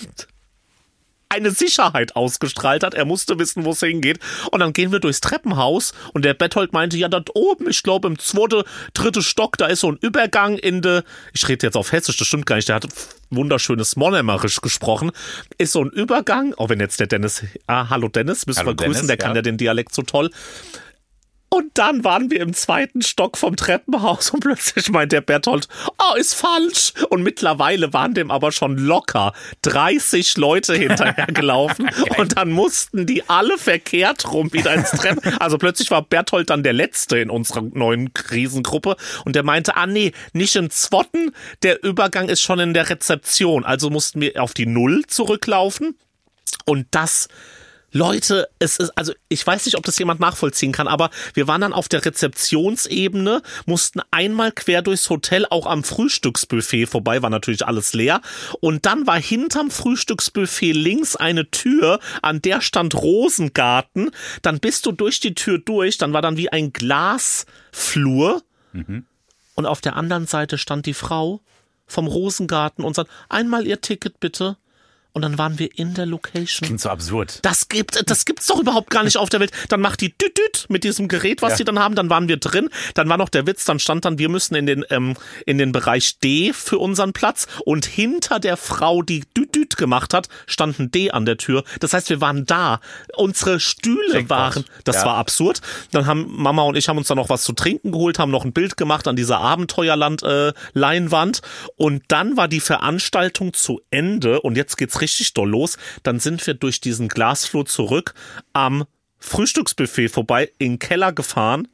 eine Sicherheit ausgestrahlt hat. Er musste wissen, wo es hingeht. Und dann gehen wir durchs Treppenhaus und der Berthold meinte, ja, dort oben, ich glaube im 2., 3. Stock, da ist so ein Übergang ich rede jetzt auf Hessisch, das stimmt gar nicht, der hat wunderschönes Monommerisch gesprochen, ist so ein Übergang, auch wenn jetzt der Dennis, hallo Dennis, müssen Hallo wir grüßen, Dennis, der kann ja den Dialekt so toll. Und dann waren wir im 2. Stock vom Treppenhaus und plötzlich meint der Berthold, ist falsch. Und mittlerweile waren dem aber schon locker 30 Leute hinterhergelaufen und dann mussten die alle verkehrt rum wieder ins Treppenhaus. Also plötzlich war Berthold dann der Letzte in unserer neuen Krisengruppe und der meinte, nee, nicht im 2., der Übergang ist schon in der Rezeption. Also mussten wir auf die 0 zurücklaufen und das Leute, es ist, also ich weiß nicht, ob das jemand nachvollziehen kann, aber wir waren dann auf der Rezeptionsebene, mussten einmal quer durchs Hotel auch am Frühstücksbuffet vorbei, war natürlich alles leer. Und dann war hinterm Frühstücksbuffet links eine Tür, an der stand Rosengarten. Dann bist du durch die Tür durch, dann war dann wie ein Glasflur. Und auf der anderen Seite stand die Frau vom Rosengarten und sagt, einmal Ihr Ticket bitte. Und dann waren wir in der Location. Klingt so absurd. Das gibt's doch überhaupt gar nicht auf der Welt. Dann macht die Düt mit diesem Gerät, was die dann haben. Dann waren wir drin. Dann war noch der Witz. Dann stand dann, wir müssen in den Bereich D für unseren Platz. Und hinter der Frau, die Düt gemacht hat, stand ein D an der Tür. Das heißt, wir waren da. Unsere Stühle waren, das war absurd. Dann haben Mama und ich haben uns dann noch was zu trinken geholt, haben noch ein Bild gemacht an dieser Abenteuerland-Leinwand. Und dann war die Veranstaltung zu Ende. Und jetzt geht's richtig doll los. Dann sind wir durch diesen Glasflur zurück am Frühstücksbuffet vorbei, in den Keller gefahren.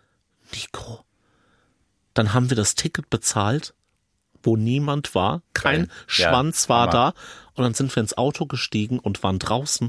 Nico, dann haben wir das Ticket bezahlt, wo niemand war. Kein Schwanz war da. Und dann sind wir ins Auto gestiegen und waren draußen.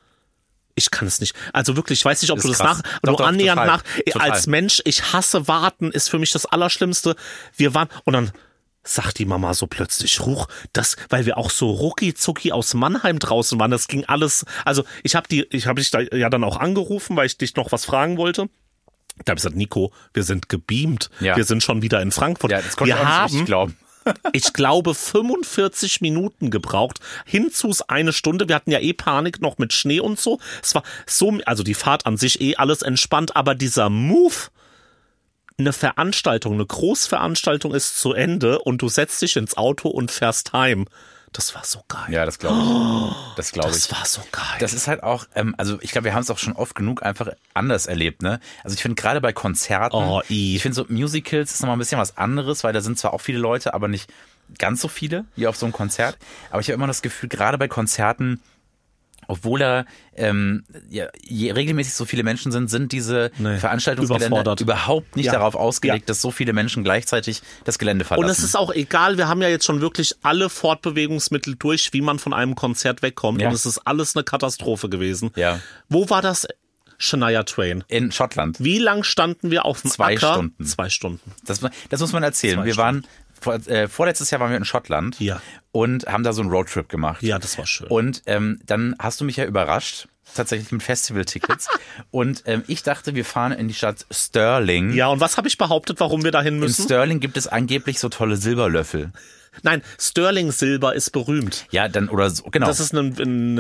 Ich kann es nicht. Also wirklich, ich weiß nicht, ob du das annähernd total. Als Mensch, ich hasse warten, ist für mich das Allerschlimmste. Wir waren, und dann sagt die Mama so plötzlich, weil wir auch so rucki-zucki aus Mannheim draußen waren, das ging alles, also ich habe dich da ja dann auch angerufen, weil ich dich noch was fragen wollte. Da habe ich gesagt, Nico, wir sind gebeamt, wir sind schon wieder in Frankfurt. Ja, das konnte ich auch nicht glauben. Ich glaube 45 Minuten gebraucht, hinzus eine Stunde. Wir hatten ja Panik noch mit Schnee und so. Es war so, also die Fahrt an sich alles entspannt, aber dieser Move, eine Veranstaltung, eine Großveranstaltung ist zu Ende und du setzt dich ins Auto und fährst heim. Das war so geil. Ja, das glaube ich. Das war so geil. Das ist halt auch, also ich glaube, wir haben es auch schon oft genug einfach anders erlebt, ne? Also ich finde gerade bei Konzerten, ich finde so Musicals ist nochmal ein bisschen was anderes, weil da sind zwar auch viele Leute, aber nicht ganz so viele wie auf so einem Konzert. Aber ich habe immer das Gefühl, gerade bei Konzerten, obwohl da regelmäßig so viele Menschen sind diese Veranstaltungsgelände überhaupt nicht darauf ausgelegt, dass so viele Menschen gleichzeitig das Gelände verlassen. Und es ist auch egal, wir haben ja jetzt schon wirklich alle Fortbewegungsmittel durch, wie man von einem Konzert wegkommt. Und es ist alles eine Katastrophe gewesen. Ja. Wo war das? Shania Twain. In Schottland. Wie lang standen wir auf dem Acker? 2 Stunden. 2 Stunden. Das muss man erzählen. Wir waren vorletztes Jahr waren wir in Schottland und haben da so einen Roadtrip gemacht. Ja, das war schön. Und dann hast du mich ja überrascht, tatsächlich mit Festivaltickets. Und ich dachte, wir fahren in die Stadt Stirling. Ja, und was habe ich behauptet, warum wir dahin müssen? In Stirling gibt es angeblich so tolle Silberlöffel. Nein, Sterling Silber ist berühmt. Ja, dann oder so, genau. Das ist eine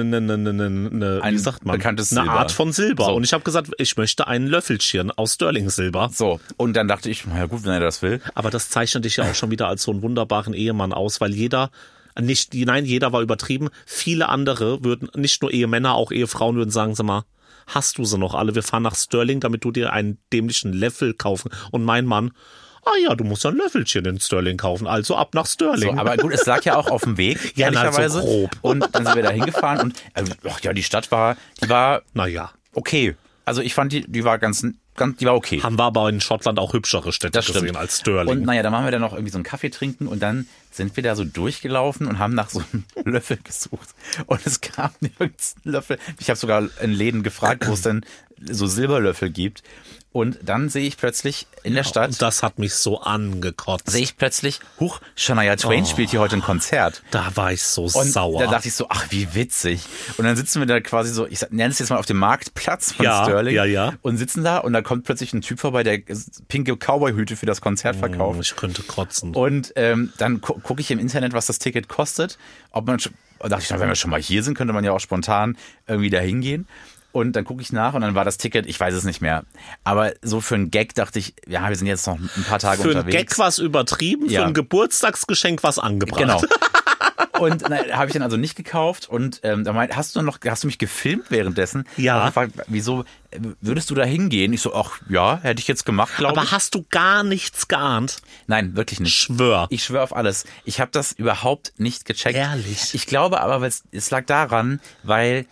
wie sagt man? Bekanntes eine Silber. Art von Silber. So. Und ich habe gesagt, ich möchte ein Löffelchen aus Sterling Silber. So, und dann dachte ich, na gut, wenn er das will. Aber das zeichnet dich ja auch schon wieder als so einen wunderbaren Ehemann aus, weil jeder war übertrieben. Viele andere würden, nicht nur Ehemänner, auch Ehefrauen würden sagen, sag mal, hast du sie noch alle? Wir fahren nach Stirling, damit du dir einen dämlichen Löffel kaufen. Und mein Mann, ja, du musst ein Löffelchen in Stirling kaufen, also ab nach Stirling. So, aber gut, es lag ja auch auf dem Weg, ehrlicherweise. So grob. Und dann sind wir da hingefahren und die Stadt war, naja, okay. Also ich fand, die war die war okay. Haben wir aber in Schottland auch hübschere Städte gesehen als Stirling. Und dann waren wir da noch irgendwie so einen Kaffee trinken und dann sind wir da so durchgelaufen und haben nach so einem Löffel gesucht. Und es kam nirgends ein Löffel. Ich habe sogar in Läden gefragt, wo es denn so Silberlöffel gibt. Und dann sehe ich plötzlich in der Stadt. Und das hat mich so angekotzt. Sehe ich plötzlich, Shania Twain spielt hier heute ein Konzert. Da war ich so und sauer. Da dachte ich so, ach, wie witzig. Und dann sitzen wir da quasi so, ich nenne es jetzt mal auf dem Marktplatz von Stirling. Ja. Und sitzen da und da kommt plötzlich ein Typ vorbei, der pinke Cowboy-Hüte für das Konzert verkauft. Ich könnte kotzen. Und dann gucke ich im Internet, was das Ticket kostet. Dachte ich, wenn wir schon mal hier sind, könnte man ja auch spontan irgendwie da hingehen. Und dann gucke ich nach und dann war das Ticket, ich weiß es nicht mehr. Aber so für einen Gag dachte ich, ja, wir sind jetzt noch ein paar Tage unterwegs. Für einen Gag was übertrieben, für ein Geburtstagsgeschenk was angebracht. Genau. Und habe ich dann also nicht gekauft und da meinte, hast du mich gefilmt währenddessen? Ja. Ich gefragt, wieso würdest du da hingehen? Ich so, ach ja, hätte ich jetzt gemacht, glaube ich. Aber hast du gar nichts geahnt? Nein, wirklich nicht. Schwör. Ich schwöre auf alles. Ich habe das überhaupt nicht gecheckt. Ehrlich? Ich glaube aber, es lag daran, weil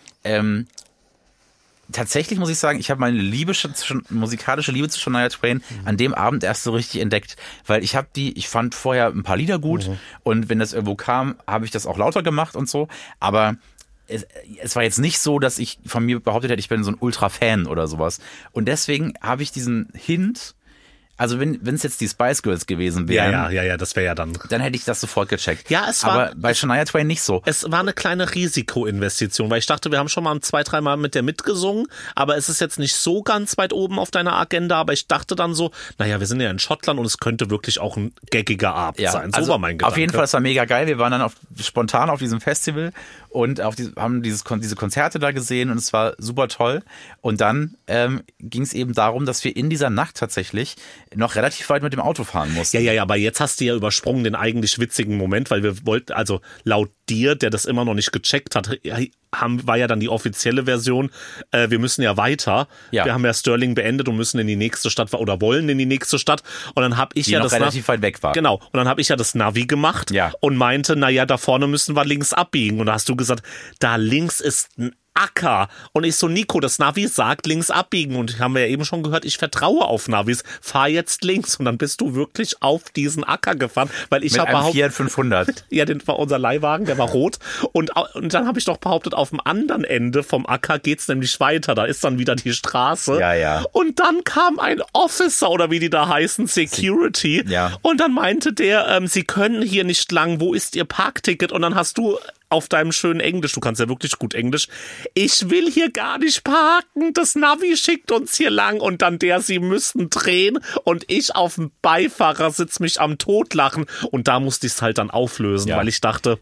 tatsächlich muss ich sagen, ich habe meine musikalische Liebe zu Shania Twain an dem Abend erst so richtig entdeckt, weil ich fand vorher ein paar Lieder gut und wenn das irgendwo kam, habe ich das auch lauter gemacht und so, aber es war jetzt nicht so, dass ich von mir behauptet hätte, ich bin so ein Ultra-Fan oder sowas. Und deswegen habe ich diesen Hint, also wenn es jetzt die Spice Girls gewesen wären, ja, das wäre ja dann hätte ich das sofort gecheckt. Ja, aber bei Shania Twain nicht so. Es war eine kleine Risikoinvestition, weil ich dachte, wir haben schon mal 2-3 Mal mit der mitgesungen, aber es ist jetzt nicht so ganz weit oben auf deiner Agenda, aber ich dachte dann so, naja, wir sind ja in Schottland und es könnte wirklich auch ein gaggiger Abend sein. So war mein Gedanke. Auf jeden Fall, es war mega geil. Wir waren dann spontan auf diesem Festival und haben diese Konzerte da gesehen und es war super toll. Und dann ging es eben darum, dass wir in dieser Nacht tatsächlich noch relativ weit mit dem Auto fahren mussten. Ja, aber jetzt hast du ja übersprungen den eigentlich witzigen Moment, weil wir wollten, also laut dir, der das immer noch nicht gecheckt hat, war ja dann die offizielle Version, wir müssen ja weiter. Ja. Wir haben ja Stirling beendet und müssen in die nächste Stadt oder wollen in die nächste Stadt. Und dann habe ich die noch relativ weit weg war. Genau. Und dann habe ich ja das Navi gemacht und meinte, naja, da vorne müssen wir links abbiegen. Und da hast du gesagt, da links ist ein Acker. Und ich so, Nico, das Navi sagt links abbiegen. Und haben wir ja eben schon gehört, ich vertraue auf Navis. Fahr jetzt links. Und dann bist du wirklich auf diesen Acker gefahren. Weil ich habe behauptet, Fiat 500. Ja, den war unser Leihwagen, der war rot. Und dann habe ich doch behauptet, auf dem anderen Ende vom Acker geht's nämlich weiter. Da ist dann wieder die Straße. Ja. Und dann kam ein Officer oder wie die da heißen, Security. Ja. Und dann meinte der, Sie können hier nicht lang. Wo ist Ihr Parkticket? Und dann hast du auf deinem schönen Englisch, du kannst ja wirklich gut Englisch, ich will hier gar nicht parken, das Navi schickt uns hier lang und dann Sie müssen drehen und ich auf dem Beifahrersitz mich am Totlachen und da musste ich es halt dann auflösen, weil ich dachte,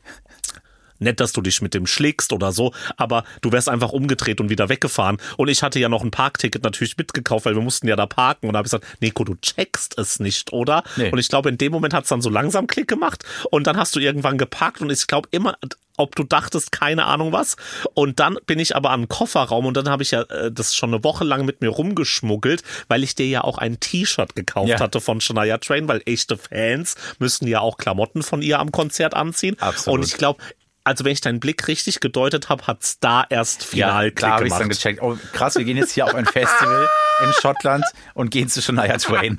nett, dass du dich mit dem schlägst oder so, aber du wärst einfach umgedreht und wieder weggefahren. Und ich hatte ja noch ein Parkticket natürlich mitgekauft, weil wir mussten ja da parken. Und da habe ich gesagt, Nico, du checkst es nicht, oder? Nee. Und ich glaube, in dem Moment hat es dann so langsam Klick gemacht und dann hast du irgendwann geparkt und ich glaube immer, ob du dachtest, keine Ahnung was. Und dann bin ich aber am Kofferraum und dann habe ich ja das schon eine Woche lang mit mir rumgeschmuggelt, weil ich dir ja auch ein T-Shirt gekauft hatte von Shania Twain, weil echte Fans müssen ja auch Klamotten von ihr am Konzert anziehen. Absolut. Und ich glaube, also wenn ich deinen Blick richtig gedeutet habe, hat's da erst final Klick gemacht. Ja, klar habe ich dann gecheckt. Oh, krass, wir gehen jetzt hier auf ein Festival in Schottland und gehen zu Shania Twain.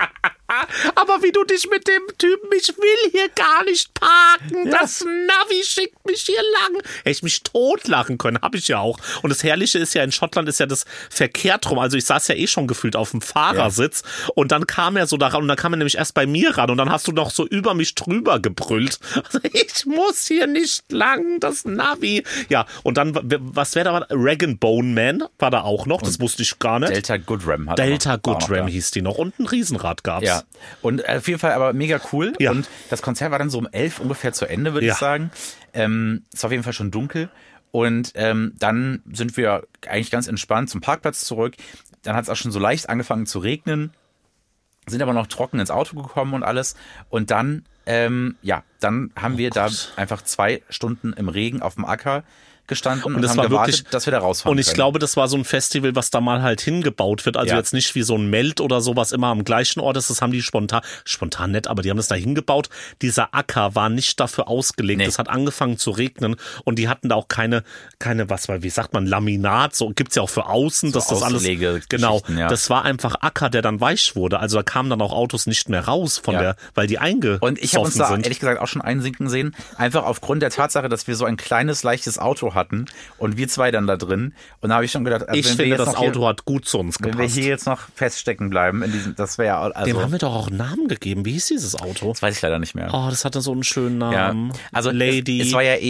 Aber wie du dich mit dem Typen, ich will hier gar nicht parken, das Navi schickt mich hier lang. Hätte ich mich totlachen können, habe ich ja auch. Und das Herrliche ist ja, in Schottland ist ja das verkehrt rum. Also ich saß ja eh schon gefühlt auf dem Fahrersitz und dann kam er so da ran und dann kam er nämlich erst bei mir ran und dann hast du noch so über mich drüber gebrüllt. Also ich muss hier nicht lang, das Navi. Ja, und dann, was wäre da? Rag & Bone Man war da auch noch, das wusste ich gar nicht. Delta Goodram hat Delta Goodram hieß die noch und ein Riesenrad gab's. Ja. Und auf jeden Fall aber mega cool. Ja. Und das Konzert war dann so um 11 ungefähr zu Ende, würde ich sagen. Es war auf jeden Fall schon dunkel. Und dann sind wir eigentlich ganz entspannt zum Parkplatz zurück. Dann hat es auch schon so leicht angefangen zu regnen. Sind aber noch trocken ins Auto gekommen und alles. Und dann, dann haben wir da einfach 2 Stunden im Regen auf dem Acker gestanden und das haben war gewartet, wirklich, dass wir da rausfahren Und ich können. glaube, das war so ein Festival, was da mal halt hingebaut wird. Also jetzt nicht wie so ein Meld oder so, was immer am gleichen Ort ist. Das haben die spontan nett, aber die haben das da hingebaut. Dieser Acker war nicht dafür ausgelegt. Es hat angefangen zu regnen und die hatten da auch keine, wie sagt man, Laminat. So gibt's ja auch für außen, so dass das alles, genau. Das war einfach Acker, der dann weich wurde. Also da kamen dann auch Autos nicht mehr raus weil die eingesoffen sind. Und ich habe uns da ehrlich gesagt auch schon einsinken sehen. Einfach aufgrund der Tatsache, dass wir so ein kleines, leichtes Auto hatten und wir 2 dann da drin. Und da habe ich schon gedacht, ich finde, das Auto hat gut zu uns gepasst. Wenn wir hier jetzt noch feststecken bleiben, das wäre ja... Dem haben wir doch auch einen Namen gegeben. Wie hieß dieses Auto? Das weiß ich leider nicht mehr. Oh, das hatte so einen schönen Namen. Ja. Also Lady. Es war ja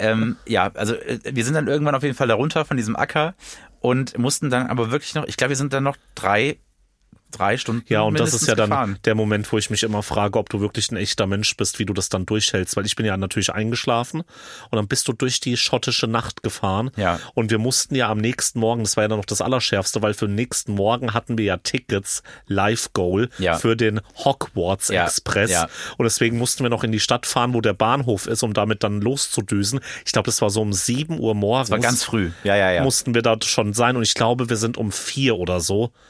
wir sind dann irgendwann auf jeden Fall da runter von diesem Acker und mussten dann aber wirklich noch, ich glaube, wir sind dann noch 3 Stunden. Ja, und das ist ja dann gefahren. Der Moment, wo ich mich immer frage, ob du wirklich ein echter Mensch bist, wie du das dann durchhältst, weil ich bin ja natürlich eingeschlafen und dann bist du durch die schottische Nacht gefahren und wir mussten ja am nächsten Morgen, das war ja dann noch das Allerschärfste, weil für den nächsten Morgen hatten wir ja Tickets, Live Goal, für den Hogwarts Express und deswegen mussten wir noch in die Stadt fahren, wo der Bahnhof ist, um damit dann loszudüsen. Ich glaube, das war so um 7 Uhr morgens. Das war ganz früh. Mussten wir da schon sein und ich glaube, wir sind um 4 oder so.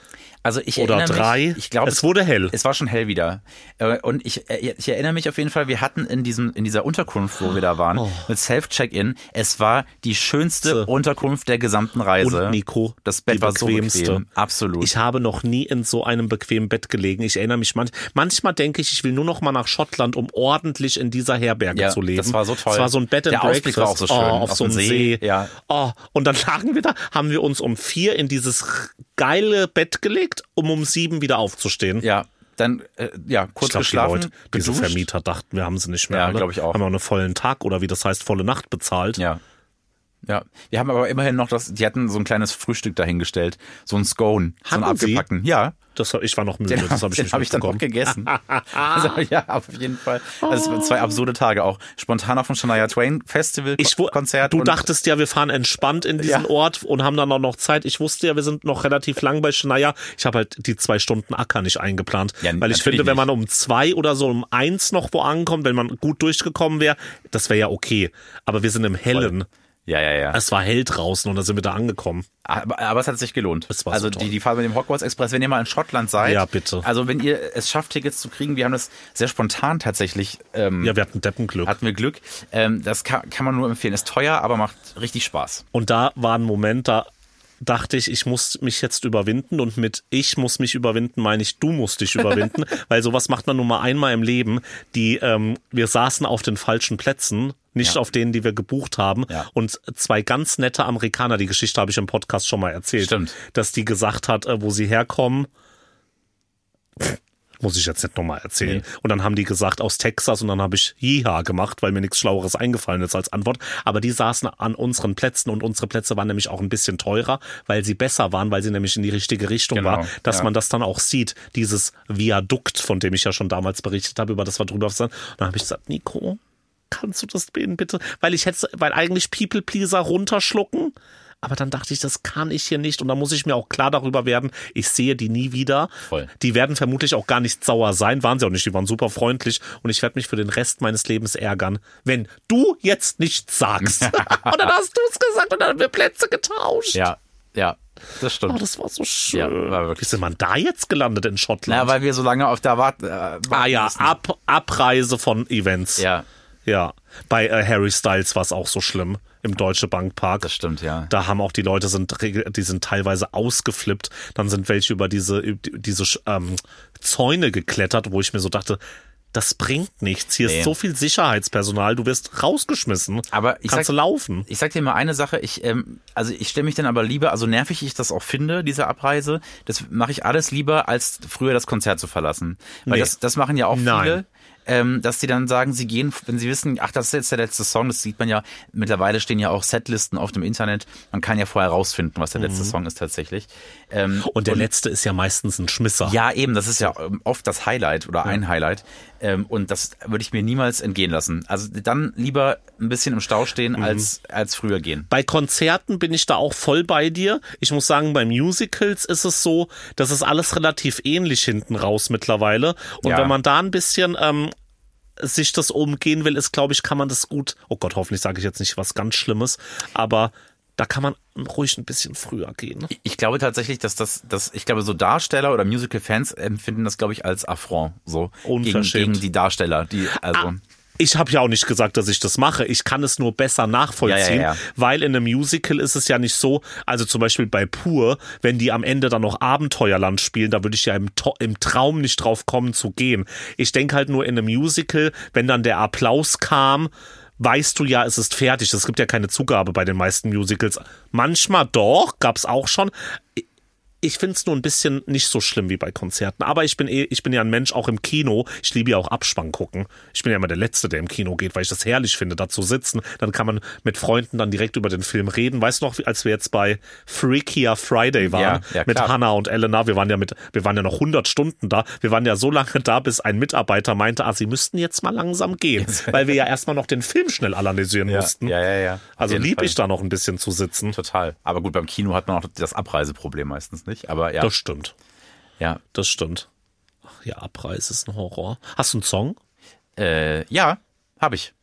Also ich Oder erinnere 3. mich, ich glaube, es wurde hell. Es war schon hell wieder. Und ich erinnere mich auf jeden Fall, wir hatten in dieser Unterkunft, wo wir da waren, mit Self-Check-In, es war die schönste Unterkunft der gesamten Reise. Und Nico, das Bett die war so bequemste. bequem. Absolut. Ich habe noch nie in so einem bequemen Bett gelegen. Ich erinnere mich manchmal denke ich will nur noch mal nach Schottland, um ordentlich in dieser Herberge zu leben. Das war so toll. Das war so ein Bed and Der Breakfast. Ausblick war auch so schön. Auf so einem See. Ja. Und dann lagen wir da, haben wir uns um 4 in dieses geile Bett gelegt, um 7 wieder aufzustehen. Ja, dann kurz geschlafen. Die Leute, diese Vermieter dachten, wir haben sie nicht mehr. Ja, glaube ich auch. Haben auch einen vollen Tag oder wie das heißt, volle Nacht bezahlt. Ja. Ja, wir haben aber immerhin noch die hatten so ein kleines Frühstück dahingestellt, so ein Scone, so einen abgepackten. Ja. Ich war noch müde, das habe ich nicht hab ich dann noch gegessen. Also, ja, auf jeden Fall. Also es waren 2 absurde Tage auch. Spontan auf dem Shania Twain Festival Konzert. Du dachtest ja, wir fahren entspannt in diesen Ort und haben dann auch noch Zeit. Ich wusste ja, wir sind noch relativ lang bei Shania. Ich habe halt die 2 Stunden Acker nicht eingeplant. Ja, weil ich finde, wenn man um 2 oder so um 1 noch wo ankommt, wenn man gut durchgekommen wäre, das wäre ja okay. Aber wir sind im Hellen. Voll. Ja. Es war hell draußen und da sind wir da angekommen. Aber es hat sich gelohnt. Es war also so toll. die Fahrt mit dem Hogwarts Express, wenn ihr mal in Schottland seid. Ja, bitte. Also wenn ihr es schafft, Tickets zu kriegen, wir haben das sehr spontan tatsächlich. Ja, wir hatten Deppenglück. Hatten wir Glück. Das kann man nur empfehlen. Ist teuer, aber macht richtig Spaß. Und da war ein Moment, da dachte ich muss mich jetzt überwinden und mit ich muss mich überwinden meine ich, du musst dich überwinden, weil sowas macht man nur mal einmal im Leben. Wir saßen auf den falschen Plätzen, nicht auf denen, die wir gebucht haben und 2 ganz nette Amerikaner, die Geschichte habe ich im Podcast schon mal erzählt, Stimmt. dass die gesagt hat, wo sie herkommen, muss ich jetzt nicht nochmal erzählen. Nee. Und dann haben die gesagt, aus Texas und dann habe ich Jiha gemacht, weil mir nichts Schlaueres eingefallen ist als Antwort. Aber die saßen an unseren Plätzen und unsere Plätze waren nämlich auch ein bisschen teurer, weil sie besser waren, weil sie nämlich in die richtige Richtung war, dass man das dann auch sieht. Dieses Viadukt, von dem ich ja schon damals berichtet habe, über das wir drüber sind. Und dann habe ich gesagt, Nico, kannst du das bitte? Weil eigentlich People Pleaser runterschlucken. Aber dann dachte ich, das kann ich hier nicht. Und da muss ich mir auch klar darüber werden, ich sehe die nie wieder. Voll. Die werden vermutlich auch gar nicht sauer sein. Waren sie auch nicht. Die waren super freundlich. Und ich werde mich für den Rest meines Lebens ärgern, wenn du jetzt nichts sagst. Und dann hast du es gesagt und dann haben wir Plätze getauscht. Ja, das stimmt. Das war so schön. Ja, war wirklich. Wie sind man da jetzt gelandet in Schottland? Na, weil wir so lange auf der Abreise von Events. Ja, bei Harry Styles war es auch so schlimm im Deutsche Bank Park. Das stimmt, ja. Da haben auch die Leute die sind teilweise ausgeflippt. Dann sind welche über diese Zäune geklettert, wo ich mir so dachte, das bringt nichts. Hier ist so viel Sicherheitspersonal, du wirst rausgeschmissen. Aber kannst du laufen. Ich sag dir mal eine Sache, ich stelle mich dann aber lieber, also nervig ich das auch finde, diese Abreise, das mache ich alles lieber, als früher das Konzert zu verlassen. Weil das machen ja auch viele. Dass die dann sagen, sie gehen, wenn sie wissen, das ist jetzt der letzte Song, das sieht man ja, mittlerweile stehen ja auch Setlisten auf dem Internet, man kann ja vorher rausfinden, was der letzte Song ist tatsächlich. Und der letzte ist ja meistens ein Schmisser. Ja, eben, das ist ja oft das Highlight oder ein Highlight und das würde ich mir niemals entgehen lassen. Also dann lieber ein bisschen im Stau stehen, als früher gehen. Bei Konzerten bin ich da auch voll bei dir. Ich muss sagen, bei Musicals ist es so, das ist alles relativ ähnlich hinten raus mittlerweile. Und wenn man da ein bisschen sich das umgehen will, glaube ich, kann man das gut, oh Gott, hoffentlich sage ich jetzt nicht was ganz Schlimmes, aber da kann man ruhig ein bisschen früher gehen. Ich glaube tatsächlich, dass ich glaube, so Darsteller oder Musical-Fans empfinden das, glaube ich, als Affront, so gegen die Darsteller, Ich habe ja auch nicht gesagt, dass ich das mache. Ich kann es nur besser nachvollziehen, weil in einem Musical ist es ja nicht so, also zum Beispiel bei Pur, wenn die am Ende dann noch Abenteuerland spielen, da würde ich ja im Traum nicht drauf kommen zu gehen. Ich denke halt nur in einem Musical, wenn dann der Applaus kam, weißt du ja, es ist fertig. Es gibt ja keine Zugabe bei den meisten Musicals. Manchmal doch, gab's auch schon. Ich finde es nur ein bisschen nicht so schlimm wie bei Konzerten. Aber ich bin ja ein Mensch, auch im Kino. Ich liebe ja auch Abspann gucken. Ich bin ja immer der Letzte, der im Kino geht, weil ich das herrlich finde, da zu sitzen. Dann kann man mit Freunden dann direkt über den Film reden. Weißt du noch, als wir jetzt bei Freakier Friday waren, mit Hannah und Elena, wir waren ja noch 100 Stunden da. Wir waren ja so lange da, bis ein Mitarbeiter meinte, sie müssten jetzt mal langsam gehen, weil wir ja erstmal noch den Film schnell analysieren mussten. Ja. Also liebe ich da noch ein bisschen zu sitzen. Total. Aber gut, beim Kino hat man auch das Abreiseproblem meistens nicht. Aber ja. Das stimmt. Ja. Das stimmt. Ach ja, Abreise ist ein Horror. Hast du einen Song? Ja, habe ich.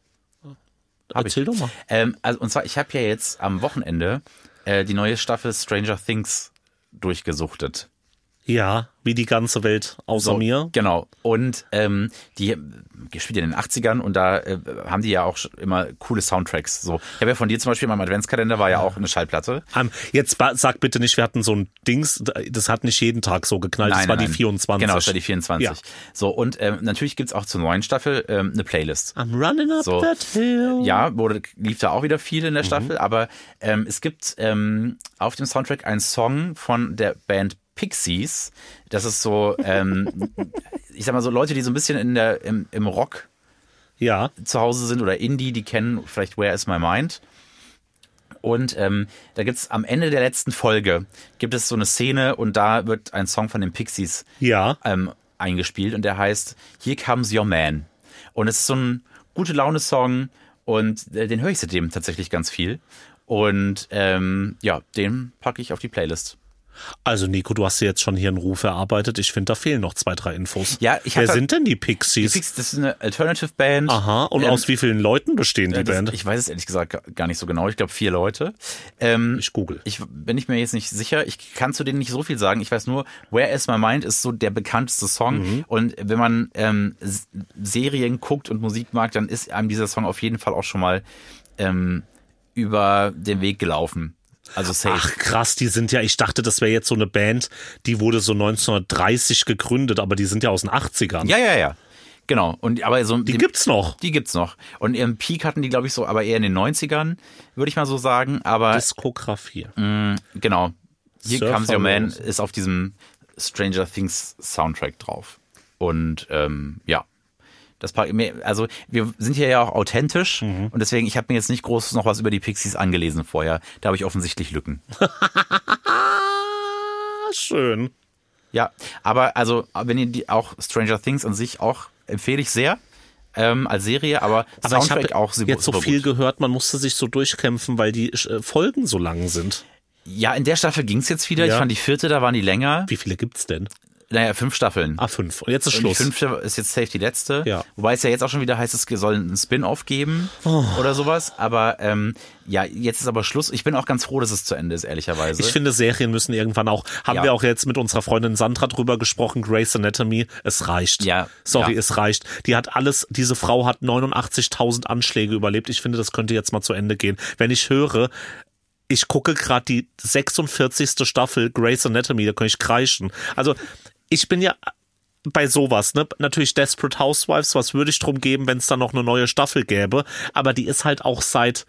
Erzähl doch mal. Und zwar, ich habe ja jetzt am Wochenende die neue Staffel Stranger Things durchgesuchtet. Ja, wie die ganze Welt außer mir. Genau. Und die gespielt in den 80ern und da haben die ja auch immer coole Soundtracks. So, ich habe ja von dir zum Beispiel in meinem Adventskalender war ja auch eine Schallplatte. Jetzt sag bitte nicht, wir hatten so ein Dings, das hat nicht jeden Tag so geknallt, das war die 24. Genau, das war die 24. Ja. So, und natürlich gibt's auch zur neuen Staffel eine Playlist. I'm running up that hill. Ja, lief da auch wieder viel in der Staffel, aber es gibt auf dem Soundtrack einen Song von der Band Pixies. Das ist so, ich sag mal so Leute, die so ein bisschen im Rock zu Hause sind oder Indie, die kennen vielleicht Where Is My Mind. Und da gibt's am Ende der letzten Folge gibt es so eine Szene und da wird ein Song von den Pixies eingespielt und der heißt Here Comes Your Man. Und es ist so ein gute Laune-Song und den höre ich seitdem tatsächlich ganz viel. Und den packe ich auf die Playlist. Also Nico, du hast dir jetzt schon hier einen Ruf erarbeitet. Ich finde, da fehlen noch 2, 3 Infos. Ja, Wer sind denn die Pixies? Die Pixies, das ist eine Alternative Band. Aha, und aus wie vielen Leuten bestehen die Band? Ich weiß es ehrlich gesagt gar nicht so genau. Ich glaube 4 Leute. Ich google. Bin ich mir jetzt nicht sicher. Ich kann zu denen nicht so viel sagen. Ich weiß nur, Where Is My Mind ist so der bekannteste Song. Und wenn man Serien guckt und Musik mag, dann ist einem dieser Song auf jeden Fall auch schon mal über den Weg gelaufen. Also safe. Ach krass, die sind ja, ich dachte, das wäre jetzt so eine Band, die wurde so 1930 gegründet, aber die sind ja aus den 80ern. Ja. Genau. Aber so die gibt's noch. Die gibt's noch. Und ihren Peak hatten die, glaube ich, so, aber eher in den 90ern, würde ich mal so sagen. Aber Diskografie. Genau. Here Comes Your Man ist auf diesem Stranger Things Soundtrack drauf. Und also wir sind hier ja auch authentisch und deswegen, ich habe mir jetzt nicht groß noch was über die Pixies angelesen vorher. Da habe ich offensichtlich Lücken. Schön. Ja, aber also, wenn ihr auch Stranger Things an sich auch empfehle ich sehr als Serie, aber Soundtrack ich auch super jetzt so viel gut gehört, man musste sich so durchkämpfen, weil die Folgen so lang sind. Ja, in der Staffel ging's jetzt wieder. Ja. Ich fand die 4., da waren die länger. Wie viele gibt's denn? Naja, 5 Staffeln. 5. Und jetzt ist Schluss. Die 5. ist jetzt safe die letzte. Ja. Wobei es ja jetzt auch schon wieder heißt, es soll einen Spin-Off geben oder sowas. Aber jetzt ist aber Schluss. Ich bin auch ganz froh, dass es zu Ende ist, ehrlicherweise. Ich finde, Serien müssen irgendwann auch, haben wir auch jetzt mit unserer Freundin Sandra drüber gesprochen, Grey's Anatomy, es reicht. Ja. Sorry, es reicht. Diese Frau hat 89.000 Anschläge überlebt. Ich finde, das könnte jetzt mal zu Ende gehen. Wenn ich höre, ich gucke gerade die 46. Staffel Grey's Anatomy, da kann ich kreischen. Also, ich bin ja bei sowas, ne? Natürlich Desperate Housewives, was würde ich drum geben, wenn es da noch eine neue Staffel gäbe, aber die ist halt auch seit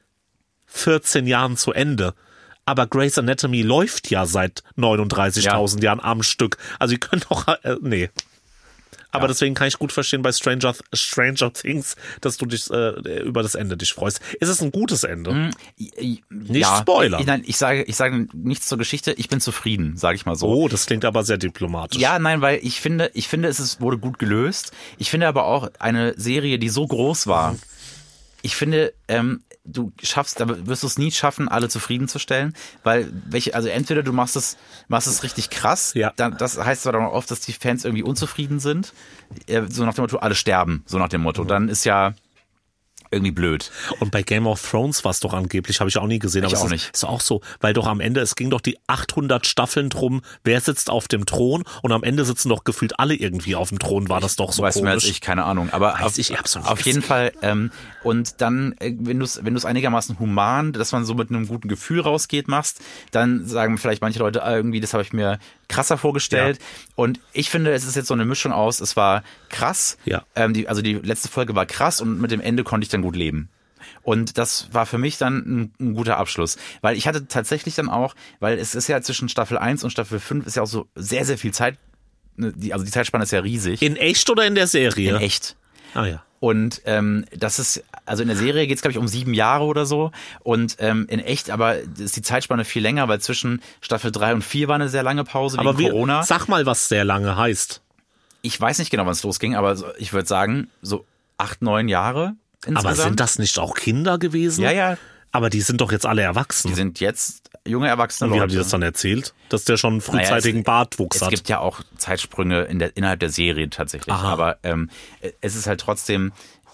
14 Jahren zu Ende. Aber Grey's Anatomy läuft ja seit 39.000 Jahren am Stück. Also ihr könnt doch, nee. Aber deswegen kann ich gut verstehen bei Stranger Things, dass du dich über das Ende dich freust. Ist es ein gutes Ende? Nicht Spoiler. Nein, ich sage nichts zur Geschichte. Ich bin zufrieden, sage ich mal so. Oh, das klingt aber sehr diplomatisch. Ja, nein, weil ich finde, wurde gut gelöst. Ich finde aber auch eine Serie, die so groß war. Ich finde, da wirst du es nie schaffen, alle zufriedenzustellen, weil also entweder du machst es richtig krass, das heißt zwar dann auch oft, dass die Fans irgendwie unzufrieden sind, so nach dem Motto, alle sterben, so nach dem Motto, dann ist ja irgendwie blöd. Und bei Game of Thrones war es doch angeblich, habe ich auch nie gesehen, aber es ist auch so, weil doch am Ende, es ging doch die 800 Staffeln drum, wer sitzt auf dem Thron und am Ende sitzen doch gefühlt alle irgendwie auf dem Thron, war das doch so weißt komisch. Mehr als ich, keine Ahnung, aber auf jeden Fall und dann, wenn du es einigermaßen human, dass man so mit einem guten Gefühl rausgeht, machst, dann sagen vielleicht manche Leute, irgendwie, das habe ich mir krasser vorgestellt und ich finde, es ist jetzt so eine Mischung aus, es war krass, die letzte Folge war krass und mit dem Ende konnte ich dann gut leben. Und das war für mich dann ein guter Abschluss. Weil ich hatte tatsächlich dann auch, weil es ist ja zwischen Staffel 1 und Staffel 5 ist ja auch so sehr, sehr viel Zeit, die Zeitspanne ist ja riesig. In echt oder in der Serie? In echt. Ah ja. Und das ist, also in der Serie geht es, glaube ich, um 7 Jahre oder so. Und in echt aber ist die Zeitspanne viel länger, weil zwischen Staffel 3 und 4 war eine sehr lange Pause wegen Corona. Sag mal, was sehr lange heißt. Ich weiß nicht genau, wann es losging, aber ich würde sagen, so 8, 9 Jahre. Insgesamt. Aber sind das nicht auch Kinder gewesen? Ja. Aber die sind doch jetzt alle erwachsen. Die sind jetzt junge Erwachsene Leute. Leute. Wie haben die das dann erzählt? Dass der schon frühzeitigen Bartwuchs hat. Es gibt ja auch Zeitsprünge innerhalb der Serie tatsächlich. Aha. Aber es ist halt trotzdem...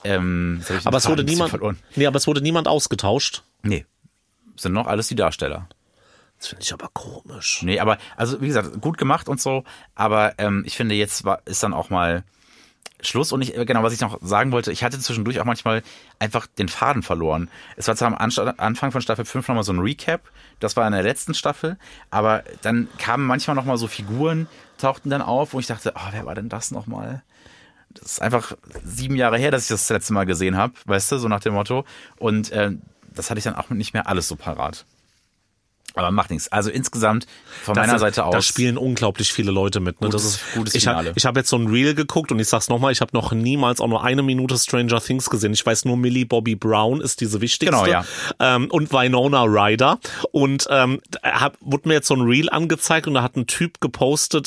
aber es wurde niemand ausgetauscht? Nee, sind noch alles die Darsteller. Das finde ich aber komisch. Nee, aber, also wie gesagt, gut gemacht und so, aber ich finde, jetzt ist dann auch mal Schluss. Und genau, was ich noch sagen wollte, ich hatte zwischendurch auch manchmal einfach den Faden verloren. Es war zwar am Anfang von Staffel 5 nochmal so ein Recap, das war in der letzten Staffel, aber dann kamen manchmal nochmal so Figuren, tauchten dann auf, wo ich dachte, oh, wer war denn das nochmal? Das ist einfach 7 Jahre her, dass ich das letzte Mal gesehen habe, weißt du, so nach dem Motto. Und das hatte ich dann auch nicht mehr alles so parat. Aber macht nichts. Also insgesamt von meiner Seite aus. Da spielen unglaublich viele Leute mit. Ne? Das ist gutes ich Finale. Ich hab jetzt so ein Reel geguckt und ich sag's nochmal, ich habe noch niemals auch nur 1 Minute Stranger Things gesehen. Ich weiß nur, Millie Bobby Brown ist diese wichtigste. Genau, ja. Und Winona Ryder. Und wurde mir jetzt so ein Reel angezeigt und da hat ein Typ gepostet,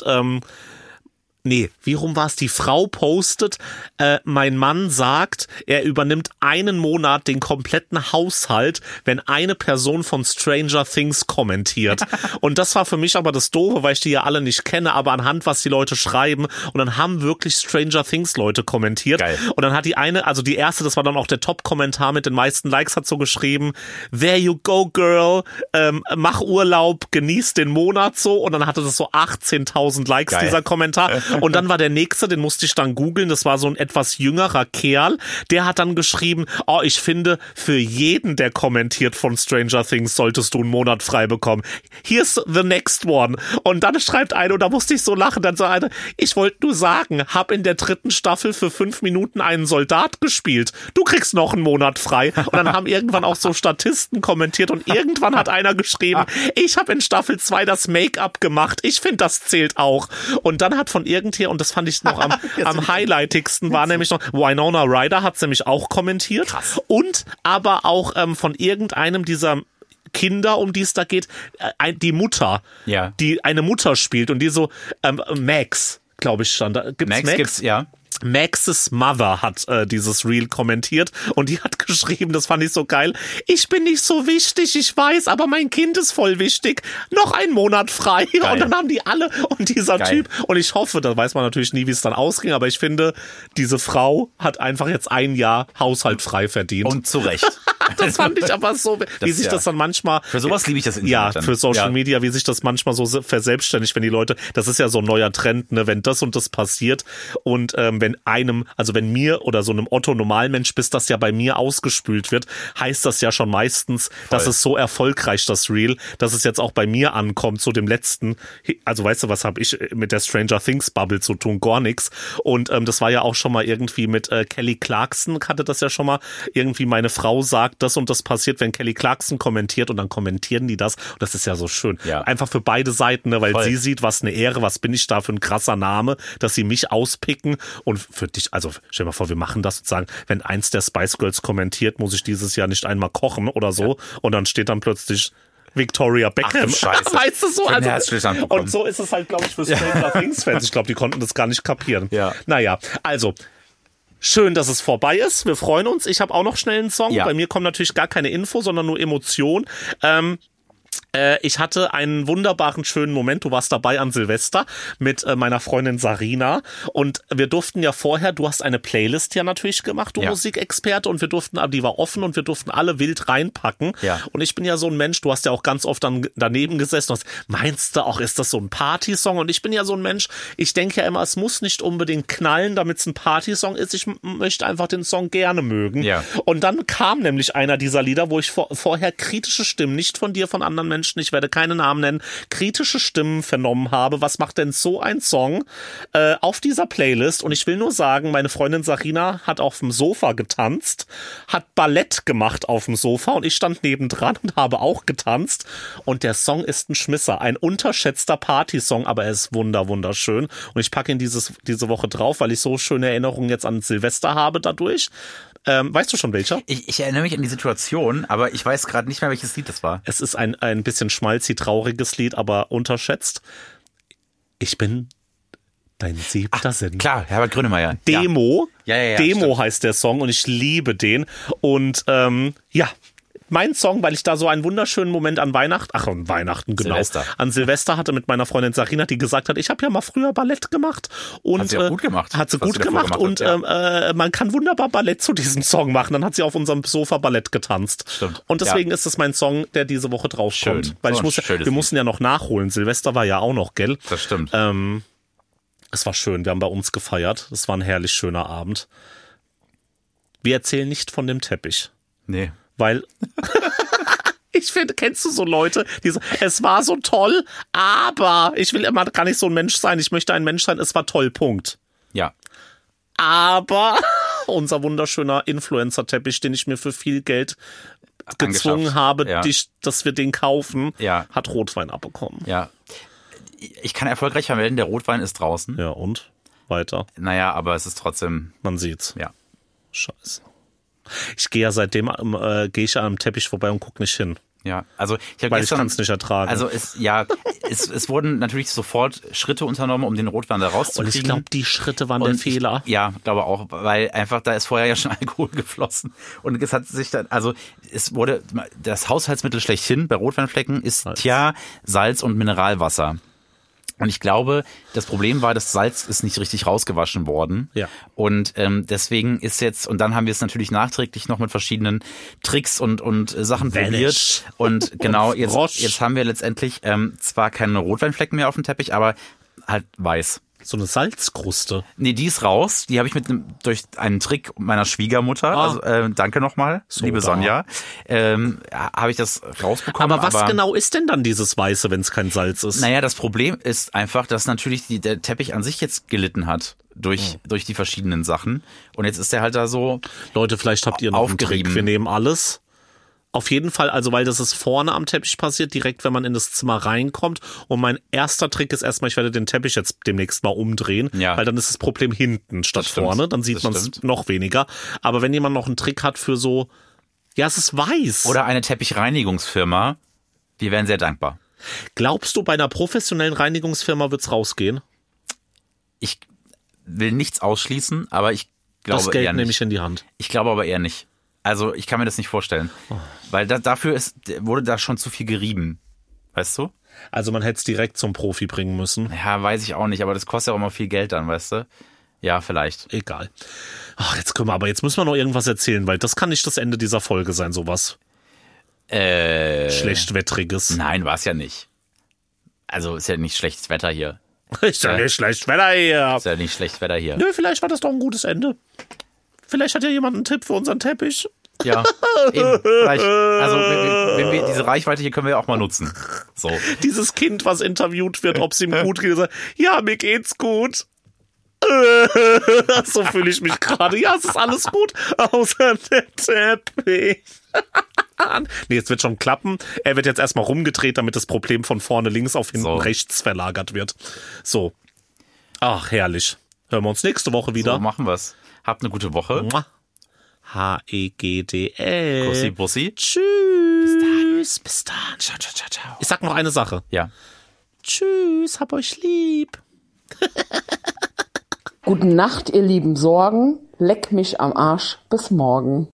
wie rum war es? Die Frau postet, mein Mann sagt, er übernimmt 1 Monat den kompletten Haushalt, wenn eine Person von Stranger Things kommentiert. Und das war für mich aber das Doofe, weil ich die ja alle nicht kenne, aber anhand, was die Leute schreiben. Und dann haben wirklich Stranger Things Leute kommentiert. Geil. Und dann hat die eine, also die erste, das war dann auch der Top-Kommentar mit den meisten Likes, hat so geschrieben, there you go, girl, mach Urlaub, genieß den Monat so. Und dann hatte das so 18.000 Likes, Geil. dieser Kommentar. Und dann war der nächste, den musste ich dann googeln, das war so ein etwas jüngerer Kerl, der hat dann geschrieben, oh, ich finde, für jeden, der kommentiert von Stranger Things, solltest du einen Monat frei bekommen. Here's the next one. Und dann schreibt einer, und da musste ich so lachen, dann so einer, ich wollte nur sagen, hab in der 3. Staffel für 5 Minuten einen Soldat gespielt. Du kriegst noch einen Monat frei. Und dann haben irgendwann auch so Statisten kommentiert und irgendwann hat einer geschrieben, ich habe in Staffel 2 das Make-up gemacht. Ich finde, das zählt auch. Und dann hat von irgendjemandem, und das fand ich noch am highlightigsten, war nämlich noch, Winona Ryder hat's nämlich auch kommentiert. Krass. Und aber auch von irgendeinem dieser Kinder, um die es da geht, die Mutter, die eine Mutter spielt und die so, Max, glaube ich, stand da. Gibt's Max? Gibt's, ja. Max's Mother hat dieses Reel kommentiert und die hat geschrieben, das fand ich so geil, ich bin nicht so wichtig, ich weiß, aber mein Kind ist voll wichtig, noch 1 Monat frei. Geil. Und dann haben die alle und dieser Typ, und ich hoffe, da weiß man natürlich nie, wie es dann ausging, aber ich finde, diese Frau hat einfach jetzt 1 Jahr Haushalt frei verdient. Und zu Recht. Das fand ich aber so, wie sich das dann manchmal... Für sowas liebe ich das Internet. Ja, dann. für Social Media, wie sich das manchmal so verselbstständigt, wenn die Leute, das ist ja so ein neuer Trend, ne, wenn das und das passiert und wenn mir oder so einem Otto-Normalmensch, bis das ja bei mir ausgespült wird, heißt das ja schon meistens, dass es so erfolgreich, das Reel, dass es jetzt auch bei mir ankommt, so dem letzten, also weißt du, was habe ich mit der Stranger Things Bubble zu tun? Gar nichts. Und das war ja auch schon mal irgendwie mit Kelly Clarkson, hatte das ja schon mal, irgendwie meine Frau sagt, das und das passiert, wenn Kelly Clarkson kommentiert und dann kommentieren die das. Und das ist ja so schön. Ja. Einfach für beide Seiten, ne, weil Voll. Sie sieht, was eine Ehre, was bin ich da für ein krasser Name, dass sie mich auspicken und für dich, also stell dir mal vor, wir machen das sozusagen, wenn eins der Spice Girls kommentiert, muss ich dieses Jahr nicht einmal kochen oder so und dann steht dann plötzlich Victoria Beckham. Ach, Scheiße. Weißt du so? Also, und so ist es halt, glaube ich, für Stranger Things Fans. Ich glaube, die konnten das gar nicht kapieren. Ja. Naja, also schön, dass es vorbei ist. Wir freuen uns. Ich habe auch noch schnell einen Song. Ja. Bei mir kommt natürlich gar keine Info, sondern nur Emotion. Ich hatte einen wunderbaren, schönen Moment. Du warst dabei an Silvester mit meiner Freundin Sarina und wir durften ja vorher, du hast eine Playlist ja natürlich gemacht, du Musikexperte, und wir durften, die war offen und wir durften alle wild reinpacken. Ja. Und ich bin ja so ein Mensch, du hast ja auch ganz oft dann daneben gesessen und hast, meinst du auch, ist das so ein Partysong? Und ich bin ja so ein Mensch, ich denke ja immer, es muss nicht unbedingt knallen, damit es ein Partysong ist. Ich möchte einfach den Song gerne mögen. Ja. Und dann kam nämlich einer dieser Lieder, wo ich vorher kritische Stimmen, nicht von dir, von anderen Menschen, ich werde keine Namen nennen, kritische Stimmen vernommen habe. Was macht denn so ein Song auf dieser Playlist? Und ich will nur sagen, meine Freundin Sarina hat auf dem Sofa getanzt, hat Ballett gemacht auf dem Sofa und ich stand nebendran und habe auch getanzt. Und der Song ist ein Schmisser, ein unterschätzter Partysong, aber er ist wunderschön. Und ich packe ihn diese Woche drauf, weil ich so schöne Erinnerungen jetzt an Silvester habe dadurch. Weißt du schon welcher? Ich erinnere mich an die Situation, aber ich weiß gerade nicht mehr, welches Lied das war. Es ist ein bisschen schmalzi, trauriges Lied, aber unterschätzt. Ich bin dein 7. Sinn. Klar, Herbert Grönemeyer. Demo. Ja, Demo stimmt. Heißt der Song und ich liebe den. Und mein Song, weil ich da so einen wunderschönen Moment an Weihnachten, genau. Silvester. An Silvester hatte mit meiner Freundin Sarina, die gesagt hat, ich habe ja mal früher Ballett gemacht. Und, hat sie auch gut gemacht. Hat sie gut gemacht und man kann wunderbar Ballett zu diesem Song machen. Dann hat sie auf unserem Sofa Ballett getanzt. Stimmt. Und deswegen ist es mein Song, der diese Woche draufkommt. Schön. Weil So wir mussten ja noch nachholen. Silvester war ja auch noch, gell? Das stimmt. Es war schön, wir haben bei uns gefeiert. Es war ein herrlich schöner Abend. Wir erzählen nicht von dem Teppich. Nee. Weil, ich finde, kennst du so Leute, die sagen, es war so toll, aber ich will immer gar nicht so ein Mensch sein. Ich möchte ein Mensch sein, es war toll, Punkt. Ja. Aber unser wunderschöner Influencer-Teppich, den ich mir für viel Geld gezwungen habe, dass wir den kaufen, hat Rotwein abbekommen. Ja. Ich kann erfolgreich vermelden, der Rotwein ist draußen. Ja, und? Weiter. Naja, aber es ist trotzdem... Man sieht's. Ja. Scheiße. Ich gehe ja seitdem gehe ich am Teppich vorbei und gucke nicht hin. Ja, also ich weil ich kann es nicht ertragen. Also es wurden natürlich sofort Schritte unternommen, um den Rotwein da rauszukriegen. Und ich glaube, die Schritte waren der Fehler. Glaube auch, weil einfach da ist vorher ja schon Alkohol geflossen. Und es hat sich dann, also es wurde, das Haushaltsmittel schlechthin bei Rotweinflecken ist Salz und Mineralwasser. Und ich glaube, das Problem war, das Salz ist nicht richtig rausgewaschen worden. Ja. Und deswegen ist jetzt, und dann haben wir es natürlich nachträglich noch mit verschiedenen Tricks und Sachen probiert. Und genau, jetzt haben wir letztendlich zwar keine Rotweinflecken mehr auf dem Teppich, aber halt weiß. So eine Salzkruste. Nee, die ist raus. Die habe ich durch einen Trick meiner Schwiegermutter, also danke nochmal, liebe Sonja, habe ich das rausbekommen. Aber was genau ist denn dann dieses Weiße, wenn es kein Salz ist? Naja, das Problem ist einfach, dass natürlich der Teppich an sich jetzt gelitten hat durch die verschiedenen Sachen. Und jetzt ist der halt da so Leute, vielleicht habt ihr noch einen Trick. Wir nehmen alles. Auf jeden Fall, also weil das ist vorne am Teppich passiert, direkt wenn man in das Zimmer reinkommt. Und mein erster Trick ist erstmal, ich werde den Teppich jetzt demnächst mal umdrehen, weil dann ist das Problem hinten statt vorne, dann sieht man es noch weniger. Aber wenn jemand noch einen Trick hat für so, es ist weiß. Oder eine Teppichreinigungsfirma, die wären sehr dankbar. Glaubst du, bei einer professionellen Reinigungsfirma wird's rausgehen? Ich will nichts ausschließen, aber ich glaube eher nicht. Das Geld nehme ich in die Hand. Ich glaube aber eher nicht. Also ich kann mir das nicht vorstellen, weil dafür wurde da schon zu viel gerieben, weißt du? Also man hätte es direkt zum Profi bringen müssen. Ja, weiß ich auch nicht, aber das kostet ja auch immer viel Geld dann, weißt du? Ja, vielleicht. Egal. Ach, jetzt müssen wir noch irgendwas erzählen, weil das kann nicht das Ende dieser Folge sein, sowas. Schlechtwettriges. Nein, war es ja nicht. Also ist ja nicht schlechtes Wetter hier. Ist ja nicht schlechtes Wetter hier. Ist ja nicht schlechtes Wetter hier. Nö, vielleicht war das doch ein gutes Ende. Vielleicht hat ja jemand einen Tipp für unseren Teppich. Ja, eben. Vielleicht, also wenn wir diese Reichweite hier können wir ja auch mal nutzen. So. Dieses Kind, was interviewt wird, ob es ihm gut geht, sagt, ja, mir geht's gut. So fühle ich mich gerade. Ja, es ist alles gut, außer der Teppich. Nee, es wird schon klappen. Er wird jetzt erstmal rumgedreht, damit das Problem von vorne links auf hinten rechts verlagert wird. So. Ach, herrlich. Hören wir uns nächste Woche wieder. So machen wir's. Habt eine gute Woche. H-E-G-D-L. Bussi, Bussi. Tschüss. Bis dann. Ciao, ciao, ciao, ciao. Ich sag noch eine Sache. Ja. Tschüss, hab euch lieb. Gute Nacht, ihr lieben Sorgen. Leck mich am Arsch. Bis morgen.